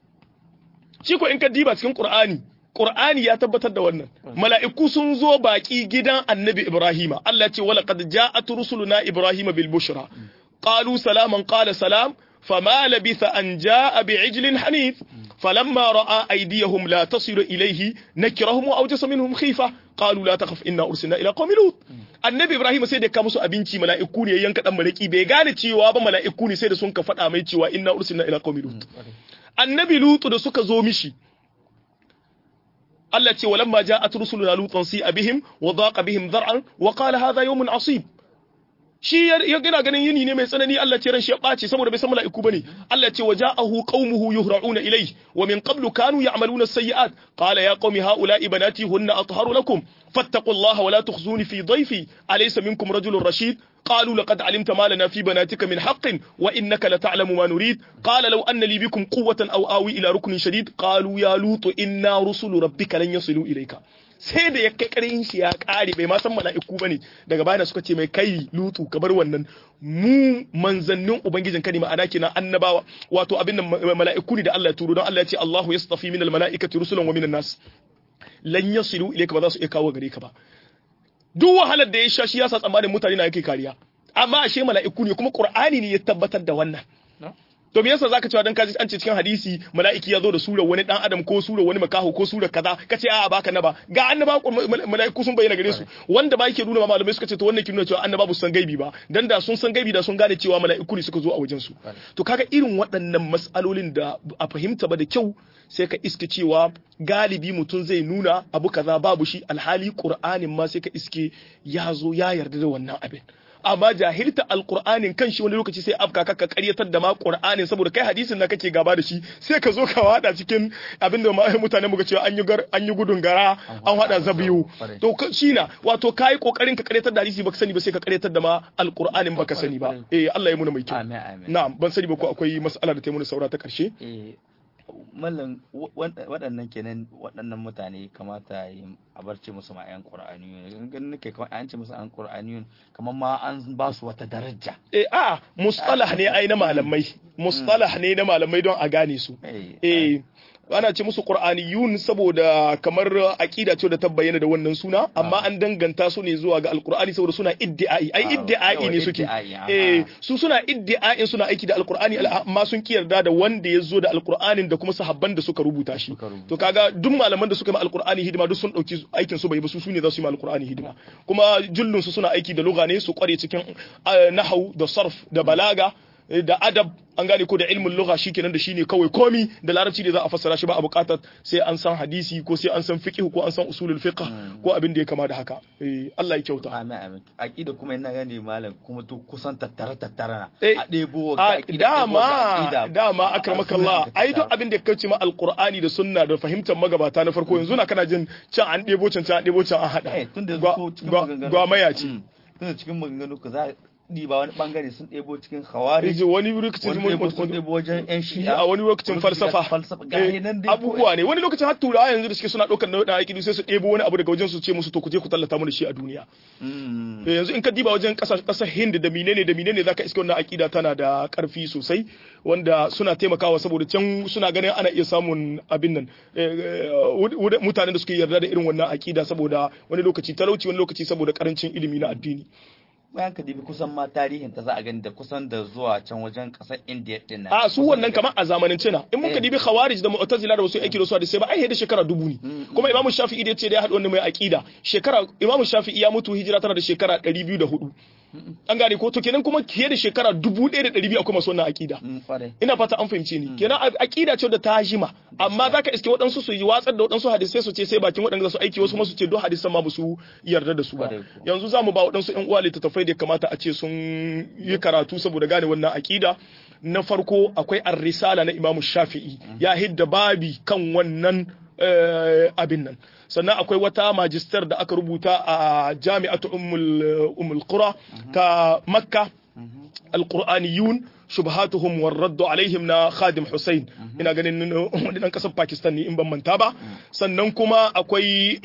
shi ko in ka diba cikin Qur'ani Qur'ani ya tabbatar da wannan mala'iku sun zo baki gidan Annabi Ibrahima Allah ce wala qad ja'at rusuluna Ibrahima bil bushra qalu salaman qala salam فما لبث أن جاء بعجل حنيف فلما رأى أيديهم لا تصل إليه نكرهم وأوجس منهم خيفة قالوا لا تخف إنا أرسلنا إلى قوم لوط annabi Ibrahim sai da ka musu abinci mala'iku ne yanka dan malaki bai gane cewa ba mala'iku ne sai da sun ka faɗa mai cewa inna ursilna ila qaumi lut annabi lut da suka zo mishi Allah ce walamma ja'at rusuluna lutan si abihim wa daqa bihim dhar'an wa qala hadha yawmun asib shi ya gina ganin yini ne mai tsanani Allah ce ran shi ya bace saboda bai san mala'iku bane Allah ce waja'ahu qaumuhu yuhra'una ilayhi wa min qablu kanu ya'maluna as-sayyi'at qala ya qaumi ha'ula'i banati hunna atharu lakum fattaqullaha wa la tukhzuni fi dhayfi alaysa minkum rajulun rashid قالوا لقد علمت ما لنا في بناتك من حق وإنك لتعلم ما نريد قال لو أن لي بكم قوة أو آوي إلى ركن شديد قالوا يا لوط إنا رسل ربك لن يصلوا إليك sai da ya kai karin shi ya kare bai ma san mala'iku bane daga bayan suka ce mai kai lutu ka bar wannan mu manzannin ubangijin ka ne ma'ana kenan annabawa wato abin nan mala'iku ne da Allah ya turo don Allah ya ce Allahu yastafi minal mala'ikati rusulan wa minan nas lan yasilu ilayka ba za su iya kawo gare ka ba duk wahalar da ya sha shi ya sa tsammanin mutane na yake kariya amma ashe mala'iku ne kuma Qur'ani ne ya tabbatar da wannan to me yasa zaka cewa dan kaji an ce cikin hadisi mala'iki ya zo da surar wani dan adam ko surar wani makaho ko surar kaza kace a'a baka na ba ga annaba mala'iku sun bayyana gare su wanda ba yake nuna malamai suka ce to wannan ke nuna cewa annaba ba su san gaibi ba dan da sun san gaibi da sun gane cewa mala'iku ne suka zo a wajen su to kaga irin waɗannan mas'alolin da a fahimta ba da kyau sai ka iske cewa galibi mutum zai nuna abu kaza babu shi alhali Qur'anin ma sai ka iske ya zo ya yarda da wannan abin amma jahilta alqur'anin kanshi wani lokaci sai afka ka karyatar da ma qur'anin saboda kai hadisin da kake gaba da shi sai ka zo ka wada cikin abinda mutane muka cewa an yi gar an yi gudun gara an hada zabiyu to shina wato kai kokarin ka karyatar da hadisi baka sani ba sai ka karyatar da ma alqur'anin baka sani ba eh Allah ya muna mai kyau na'am ban sani ba ko akwai mas'ala da ta muna saura ta karshe
eh mallan waɗannan kenan waɗannan mutane kamata a barce musu ma 'yan ƙur'aniyun ganin nake kamar an ce musu 'yan ƙur'aniyun kamar ma an ba su wata daraja
eh a mustalah ne ai na malamai mustalah ne na malamai don a gane su eh ana ce musu qur'aniyun saboda kamar aqida ce da ta bayyana da wannan suna amma an danganta su ne zuwa ga alqur'ani saboda suna iddi'ai ai iddi'ai ne suke eh su suna iddi'ai suna aiki da alqur'ani amma sun kiyarda da wanda ya zo da alqur'anin da kuma sahabban da suka rubuta shi to kaga duk malaman da suka yi alqur'ani hidima duk sun dauki aikin su bai ba su sune za su yi alqur'ani hidima kuma jullun su suna aiki da lugha ne su kware cikin nahwu da sarf da balaga da adab an gane ko da ilmin lugha shikenan da shine kawai komi da larabci da za a fassara shi ba a bukatar sai an san hadisi ko sai an san fiqh ko an san usulul fiqh ko abin da ya kama da haka eh Allah ya kyauta
amin amin aqida kuma ina gane malam kuma to kusan tattara tattara a debo
aqida dama dama akramakallah ai duk abin da kace ma alqur'ani da sunna da fahimtar magabata na farko yanzu na kana jin can an debo can can an debo can an hada
tunda cikin
gwa maya ce
tunda cikin maganganu ka za ba wani bangare sun ɗebo cikin khawarij
wani lokacin
sun ɗebo wajen yan shi'a
a wani lokacin falsafa abubuwa ne wani lokacin har turawa yanzu da suke suna ɗaukar na ɗan aiki sai su ɗebo wani abu daga wajen su ce musu to ku je ku tallata mu da shi a duniya yanzu in ka diba wajen ƙasar Hind da menene da menene zaka iska wannan akida tana da ƙarfi sosai wanda suna taimakawa saboda can suna ganin ana iya samun abin nan mutanen da suke yarda da irin wannan akida saboda wani lokaci talauci wani lokaci saboda karancin ilimi na addini
bayan ka dibi kusan ma tarihin ta za a gani da kusan da zuwa can wajen kasar India din nan
a su wannan kamar a zamanin China in muka dibi khawarij da mu'tazila da wasu aiki da su da sai ba ai da shekara dubu ne kuma Imam Shafi'i da yace da ya haɗu wannan mai aqida shekara Imam Shafi'i ya mutu hijira tana da shekara ɗari biyu da hudu an gane ko to kenan kuma fiye da shekara dubu ɗaya da ɗari biyu akwai masu wannan aqida ina fata an fahimce ni kenan aqida ce da ta jima amma zaka iske waɗansu su yi watsar da waɗansu hadisai su ce sai bakin waɗanda su aiki wasu masu ce do hadisan ma ba su yarda da su ba yanzu zamu ba waɗansu ƴan uwa littattafai da kamata a ce sun yi karatu saboda gane wannan aqida na farko akwai ar-risala na Imam Shafi'i ya hidda babi kan wannan abin nan sannan akwai wata majistar da aka rubuta a jami'atu ummul ummul qura ta makka alqur'aniyun shubhatuhum warradd alaihim na khadim Hussein ina ganin dan kasar Pakistan ne in ban manta ba sannan kuma akwai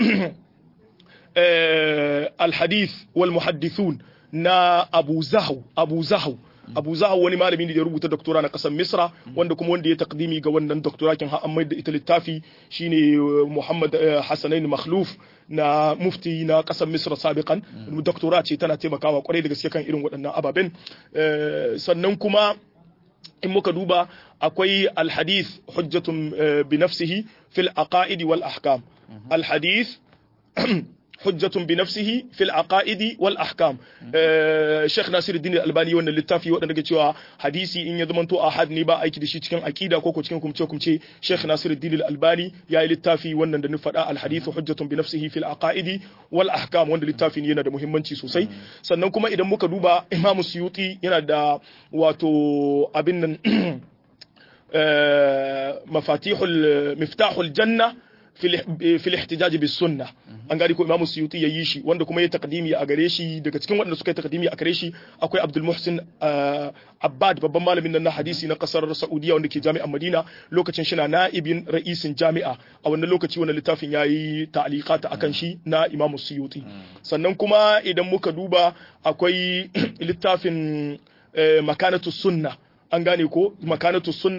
alhadith wal muhaddithun na Abu Zahu Abu Zahu Abu Zahu wani malami ne da ya rubuta doktora na kasar Misra wanda kuma wanda ya takdimi ga wannan doktora kin har amma da ita littafi shine Muhammad Hassanain Makhluf na mufti na kasar Misra sabiqan doktora ce tana taimakawa kwarai da gaske kan irin waɗannan ababen sannan kuma in muka duba akwai alhadith hujjatun bi nafsihi fil aqaid wal ahkam alhadith hujjatun bi nafsihi fil aqaidi wal ahkam Sheikh Nasiruddin Al-Albani wannan littafi wanda nake cewa hadisi in ya zamanto ahad ne ba aiki da shi cikin aqida ko ko cikin kumce kumce Sheikh Nasiruddin Al-Albani ya yi littafi wannan da ni faɗa al-hadith hujjatun bi nafsihi fil aqaidi wal ahkam wanda littafi ne yana da muhimmanci sosai sannan kuma idan muka duba Imam Suyuti yana da wato abin nan mafatihul miftahul janna fil ihtijaj bis sunna an gari ko Imam Suyuti yayi shi wanda kuma ya takdimi a gare shi daga cikin wanda suka yi takdimi a gare shi akwai Abdul Muhsin Abbad babban malamin nan na hadisi na kasar Saudiya wanda ke jami'an Madina lokacin shi na na'ibin ra'isin jami'a a wannan lokaci wannan littafin yayi ta'liqat akan shi na Imam Suyuti sannan kuma idan muka duba akwai littafin makanatu sunna an gane ko makanatu sunna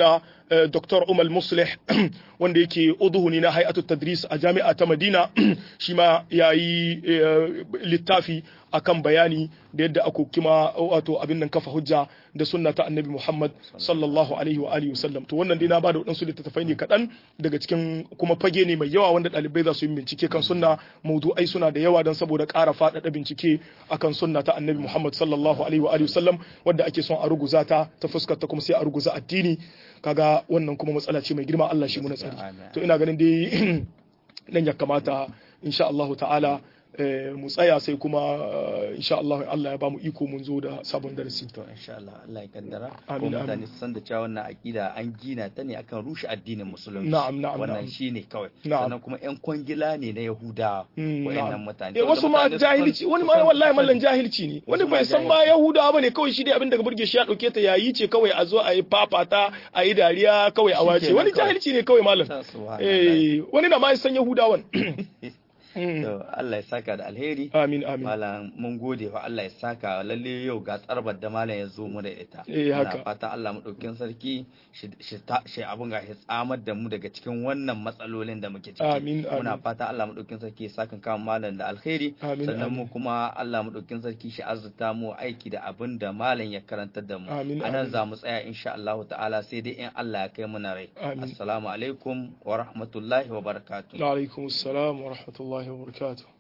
Doctor Umar Muslih wanda yake uduhuni na hay'atu tadris a jami'a ta Madina shi ma yayi littafi akan bayani da yadda aka kima wato abin nan kafa hujja da sunna ta annabi Muhammad sallallahu alaihi wa alihi wasallam to wannan dai na bada wadansu littattafai ne kadan daga cikin kuma fage ne mai yawa wanda dalibai za su yi bincike kan sunna mawdu'ai suna da yawa dan saboda ƙara faɗaɗa bincike akan sunna ta annabi Muhammad sallallahu alaihi wa alihi wasallam wanda ake son a ruguza ta ta fuskar ta kuma sai a ruguza addini kaga wannan kuma matsala ce mai girma Allah shi mu na tsari to ina ganin dai nan ya kamata insha Allah ta'ala mu tsaya sai kuma insha Allah Allah ya ba mu iko mun zo da sabon darasi
to insha Allah Allah ya kaddara ko mutane su san da cewa wannan aqida an gina ta ne akan rushe addinin musulunci
na'am na'am
wannan shine kawai sannan kuma yan kwangila ne na Yahuda wayannan mutane
eh wasu ma jahilci wani ma wallahi mallan jahilci ne wani bai san ba Yahuda bane kawai shi dai abin daga burge shi ya dauke ta yayi ce kawai a zo a yi fafata a yi dariya kawai a wace wani jahilci ne kawai mallan eh wani na ma san Yahudawan
To Allah ya saka da alheri.
Amin amin.
Malam mun gode wa Allah ya saka lalle yau ga tsarbar da malam ya zo mu da ita.
Eh haka.
Ina fata Allah mu daukin sarki shi shi abun ga ya tsamar da mu daga cikin wannan matsalolin da muke ciki.
Amin amin.
Muna fata Allah mu daukin sarki ya saka kan malam da alheri. Sannan mu kuma Allah mu daukin sarki shi azurta mu aiki da abin da malam ya karantar da mu. Anan za mu tsaya insha Allah ta'ala sai dai in Allah ya kai mu na rai. Assalamu alaikum wa rahmatullahi wa barakatuh.
Wa alaikum assalam wa rahmatullahi وبركاته